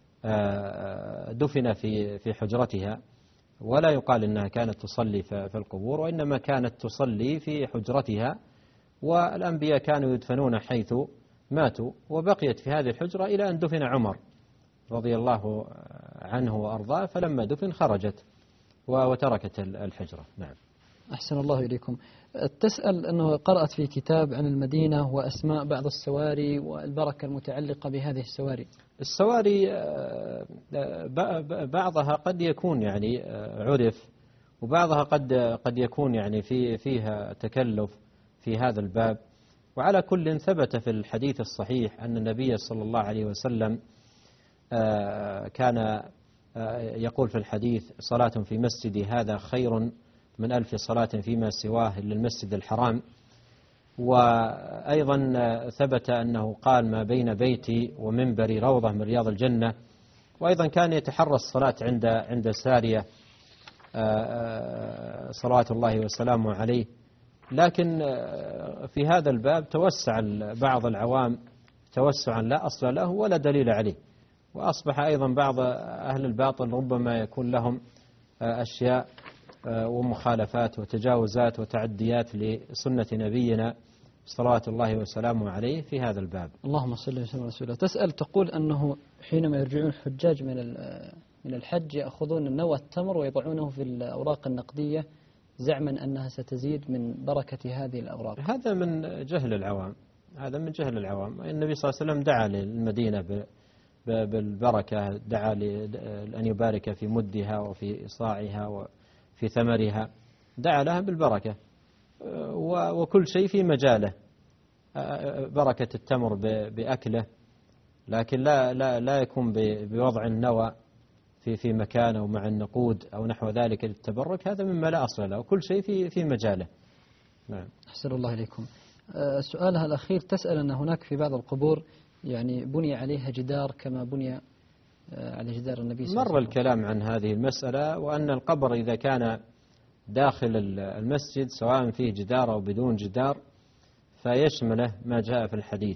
S2: دفن في في حجرتها، ولا يقال إنها كانت تصلي في القبور، وإنما كانت تصلي في حجرتها، والأنبياء كانوا يدفنون حيث ماتوا، وبقيت في هذه الحجرة إلى أن دفن عمر رضي الله عنه وأرضاه، فلما دفن خرجت وتركت الحجرة. نعم.
S1: أحسن الله إليكم. تسأل أنه قرأت في كتاب عن المدينة وأسماء بعض السواري والبركة المتعلقة بهذه السواري.
S2: السواري بعضها قد يكون يعني عرف، وبعضها قد قد يكون يعني في فيها تكلف في هذا الباب، وعلى كل ثبت في الحديث الصحيح أن النبي صلى الله عليه وسلم كان يقول في الحديث صلاة في مسجدي هذا خير من ألف صلاة فيما سواه إلا المسجد الحرام. وأيضا ثبت أنه قال ما بين بيتي ومنبري روضة من رياض الجنة. وأيضا كان يتحرى الصلاة عند عند سارية صلوات الله وسلامه عليه. لكن في هذا الباب توسع بعض العوام توسعا لا أصل له ولا دليل عليه، وأصبح أيضا بعض أهل الباطل ربما يكون لهم أشياء ومخالفات وتجاوزات وتعديات لسنة نبينا صلوات الله وسلامه عليه في هذا الباب.
S1: اللهم صل وسلم على رسول الله. تسأل تقول أنه حينما يرجعون الحجاج من من الحج يأخذون نوى التمر ويضعونه في الأوراق النقدية زعما أنها ستزيد من بركة هذه الأوراق.
S2: هذا من جهل العوام، هذا من جهل العوام. النبي صلى الله عليه وسلم دعا للمدينة بالبركة، دعا لأن يبارك في مدها وفي صاعها وفي ثمرها، دعا لها بالبركة، وكل شيء في مجاله. بركة التمر بأكله، لكن لا لا لا يكون بوضع النوى في في مكان أو مع النقود أو نحو ذلك للتبرك، هذا مما لا أصل له، وكل شيء في في مجاله. نعم.
S1: أحسن الله إليكم. سؤالها الأخير تسأل أن هناك في بعض القبور يعني بني عليها جدار كما بني على جدار النبي صلى الله عليه وسلم.
S2: مر الكلام عن هذه المسألة، وأن القبر إذا كان داخل المسجد سواء فيه جدار أو بدون جدار فيشمله ما جاء في الحديث،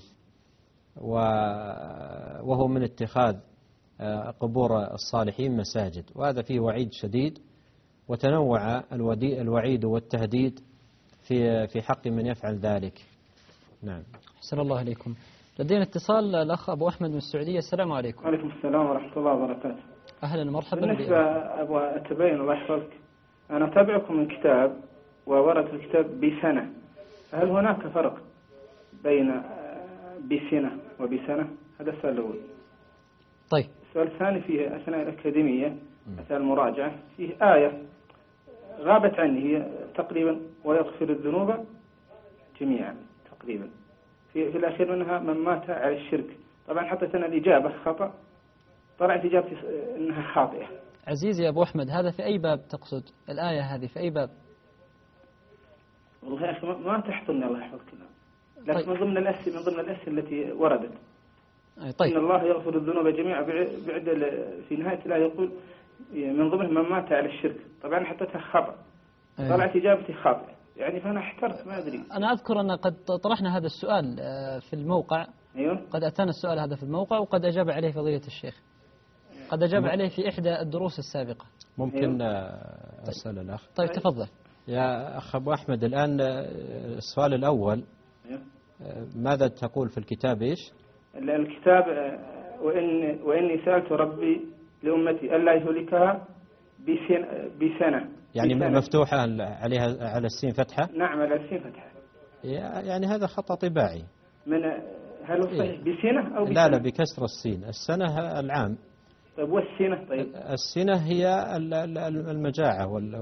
S2: وهو من اتخاذ قبور الصالحين مساجد، وهذا فيه وعيد شديد، وتنوع الوعيد والتهديد في في حق من يفعل ذلك. نعم.
S1: أحسن الله إليكم. لدينا اتصال الأخ أبو أحمد من السعودية. السلام عليكم.
S9: وعليكم السلام ورحمة الله وبركاته.
S1: أهلا ومرحبا.
S9: بالنسبة أبغى أتبين الله يحفظك، أنا أتابعكم من كتاب وورد في الكتاب بسنة، هل هناك فرق بين بسنة وبسنة؟ هذا السؤال الأول.
S1: طيب.
S9: السؤال الثاني فيه أثناء الأكاديمية أثناء المراجعة فيه آية غابت عني، هي تقريبا ويغفر الذنوب جميعا تقريبا، في, في الأخير منها من مات على الشرك. طبعا حطيت أنا الإجابة خطأ، طلعت إجابتي أنها خاطئة.
S1: عزيزي يا أبو أحمد، هذا في أي باب تقصد الآية هذه؟ في أي باب؟
S9: والله يا أخي ما تحضرني الله يحفظك، لكن طيب. من ضمن الأسئلة من ضمن الأسئلة التي وردت.
S1: طيب.
S9: إن الله يغفر الذنوب جميعا، بعد في نهاية الآية يقول من ضمن من مات على الشرك. طبعا حطيتها خطأ، طلعت إجابتي خاطئة، يعني فأنا احترت ما أدري.
S1: أنا أذكر أن قد طرحنا هذا السؤال في الموقع.
S9: أيوه.
S1: قد أتانا السؤال هذا في الموقع وقد أجاب عليه فضيلة الشيخ، قد أجاب عليه في إحدى الدروس السابقة.
S2: ممكن أسأل الأخ؟
S1: طيب تفضل
S2: يا أخ أبو أحمد. الآن السؤال الأول ماذا تقول في الكتاب؟ إيش
S9: الكتاب؟ وإن وإني سألت ربي لأمتي ألا يهلكها بسنة.
S2: يعني مفتوحة عليها على السين فتحة؟
S9: نعم على السين فتحة.
S2: يعني هذا خطأ طباعي.
S9: من هل هو صحيح بسنة أو بسنة؟
S2: لا لا بكسر السين. السنة العام.
S9: طيب والسنة؟ طيب
S2: السنة هي المجاعة وال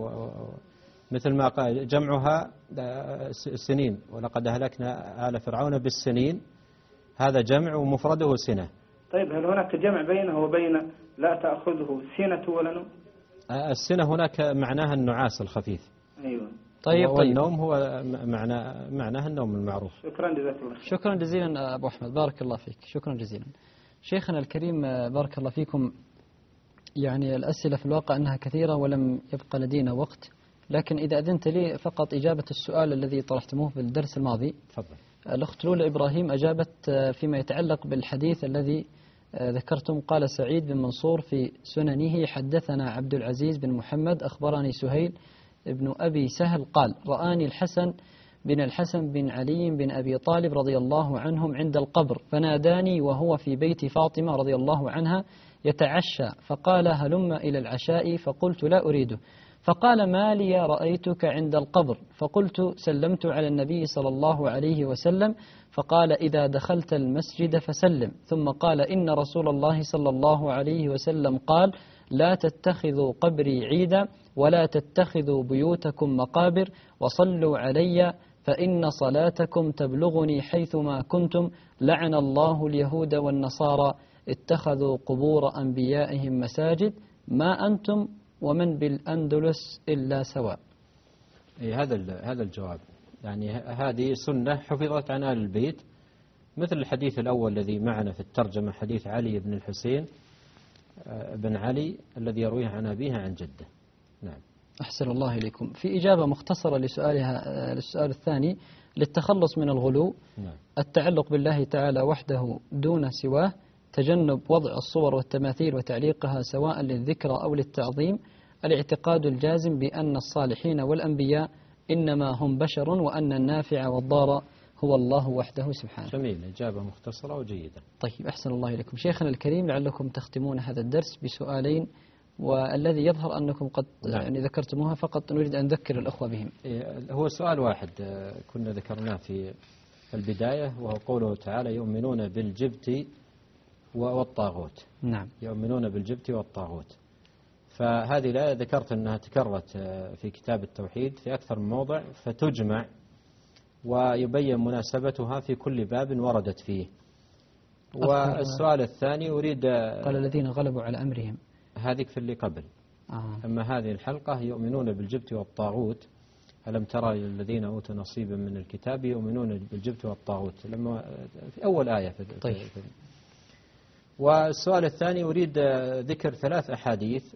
S2: مثل ما قال جمعها سنين، ولقد أهلكنا آل فرعون بالسنين، هذا جمع ومفرده سنة.
S9: طيب هل هناك جمع بينه وبين لا تأخذه سنة ولا نوم؟
S2: السنة هناك معناها النعاس الخفيف.
S9: أيوة.
S1: طيب
S2: والنوم هو معنى معناها النوم المعروف.
S9: شكرا جزاك الله.
S1: شكرا جزيلا أبو أحمد، بارك الله فيك، شكرا جزيلا. شيخنا الكريم بارك الله فيكم، يعني الأسئلة في الواقع أنها كثيرة ولم يبقى لدينا وقت، لكن إذا أذنت لي فقط إجابة السؤال الذي طرحتموه في الدرس الماضي.
S2: تفضل.
S1: الأخت لولا إبراهيم أجابت فيما يتعلق بالحديث الذي ذكرتم. قال سعيد بن منصور في سننه حدثنا عبد العزيز بن محمد أخبرني سهيل ابن أبي سهل قال رآني الحسن بن الحسن بن علي بن أبي طالب رضي الله عنهم عند القبر، فناداني وهو في بيت فاطمة رضي الله عنها يتعشى، فقال هلم إلى العشاء، فقلت لا أريده، فقال ما لي رأيتك عند القبر، فقلت سلمت على النبي صلى الله عليه وسلم، فقال إذا دخلت المسجد فسلم، ثم قال إن رسول الله صلى الله عليه وسلم قال لا تتخذوا قبري عيدا ولا تتخذوا بيوتكم مقابر وصلوا علي فإن صلاتكم تبلغني حيثما كنتم، لعن الله اليهود والنصارى اتخذوا قبور أنبيائهم مساجد، ما أنتم ومن بالأندلس إلا سواء.
S2: هذا هذا الجواب، يعني هذه سنة حفظت عن آل البيت، مثل الحديث الأول الذي معنا في الترجمة، حديث علي بن الحسين بن علي الذي يرويه عن أبيه عن جده. نعم.
S1: أحسن الله إليكم. في إجابة مختصرة لسؤالها للسؤال الثاني، للتخلص من الغلو، نعم. التعلق بالله تعالى وحده دون سواه، تجنب وضع الصور والتماثيل وتعليقها سواء للذكرى أو للتعظيم، الاعتقاد الجازم بأن الصالحين والأنبياء إنما هم بشر وأن النافع والضار هو الله وحده سبحانه.
S2: جميل، إجابة مختصرة وجيدة.
S1: طيب أحسن الله إليكم. شيخنا الكريم لعلكم تختمون هذا الدرس بسؤالين، والذي يظهر أنكم قد نعم. يعني ذكرتموها، فقط نريد أن نذكر الأخوة بهم.
S2: هو سؤال واحد كنا ذكرناه في البداية، وهو قوله تعالى يؤمنون بالجبت والطاغوت.
S1: نعم.
S2: يؤمنون بالجبت والطاغوت. فهذه الآية ذكرت أنها تكررت في كتاب التوحيد في أكثر من موضع، فتجمع ويبين مناسبتها في كل باب وردت فيه. والسؤال الثاني أريد
S1: قال الذين غلبوا على أمرهم،
S2: هذه في اللي قبل.
S1: آه.
S2: أما هذه الحلقة يؤمنون بالجبت والطاغوت، ألم ترى الذين أوتوا نصيبا من الكتاب يؤمنون بالجبت والطاغوت، لما في أول آية في
S1: طيب.
S2: في والسؤال الثاني أريد ذكر ثلاث أحاديث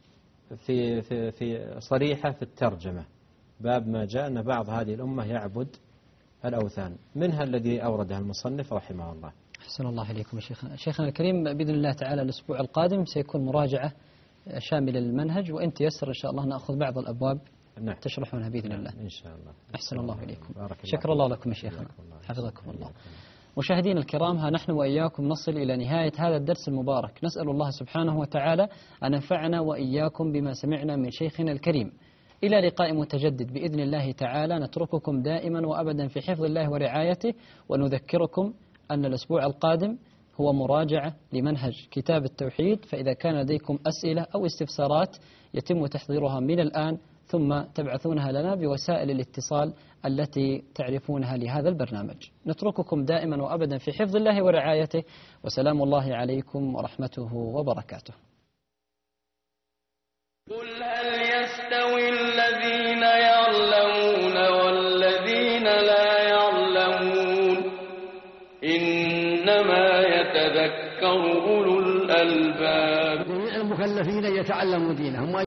S2: في في في صريحة في الترجمة، باب ما جاء أن بعض هذه الأمة يعبد الأوثان، منها الذي أوردها المصنف رحمه الله.
S1: أحسن الله إليكم يا شيخنا. شيخنا الكريم بإذن الله تعالى الأسبوع القادم سيكون مراجعة شاملة للمنهج، وإن تيسر إن شاء الله نأخذ بعض الأبواب
S2: نعم.
S1: تشرحونها بإذن الله
S2: إن شاء الله.
S1: أحسن الله إليكم.
S2: شكر
S1: الله لكم يا شيخنا، حفظكم الله. مشاهدينا الكرام، ها نحن وإياكم نصل إلى نهاية هذا الدرس المبارك، نسأل الله سبحانه وتعالى أن ينفعنا وإياكم بما سمعنا من شيخنا الكريم. إلى لقاء متجدد بإذن الله تعالى، نترككم دائما وأبدا في حفظ الله ورعايته، ونذكركم أن الأسبوع القادم هو مراجعة لمنهج كتاب التوحيد، فإذا كان لديكم أسئلة أو استفسارات يتم تحضيرها من الآن، ثم تبعثونها لنا بوسائل الاتصال التي تعرفونها لهذا البرنامج. نترككم دائما وأبدا في حفظ الله ورعايته، وسلام الله عليكم ورحمته وبركاته.
S10: قل هل يستوي الذين يعلمون والذين لا يعلمون، إنما يتذكر أولو الألباب.
S5: المكلفين يتعلموا دينهم.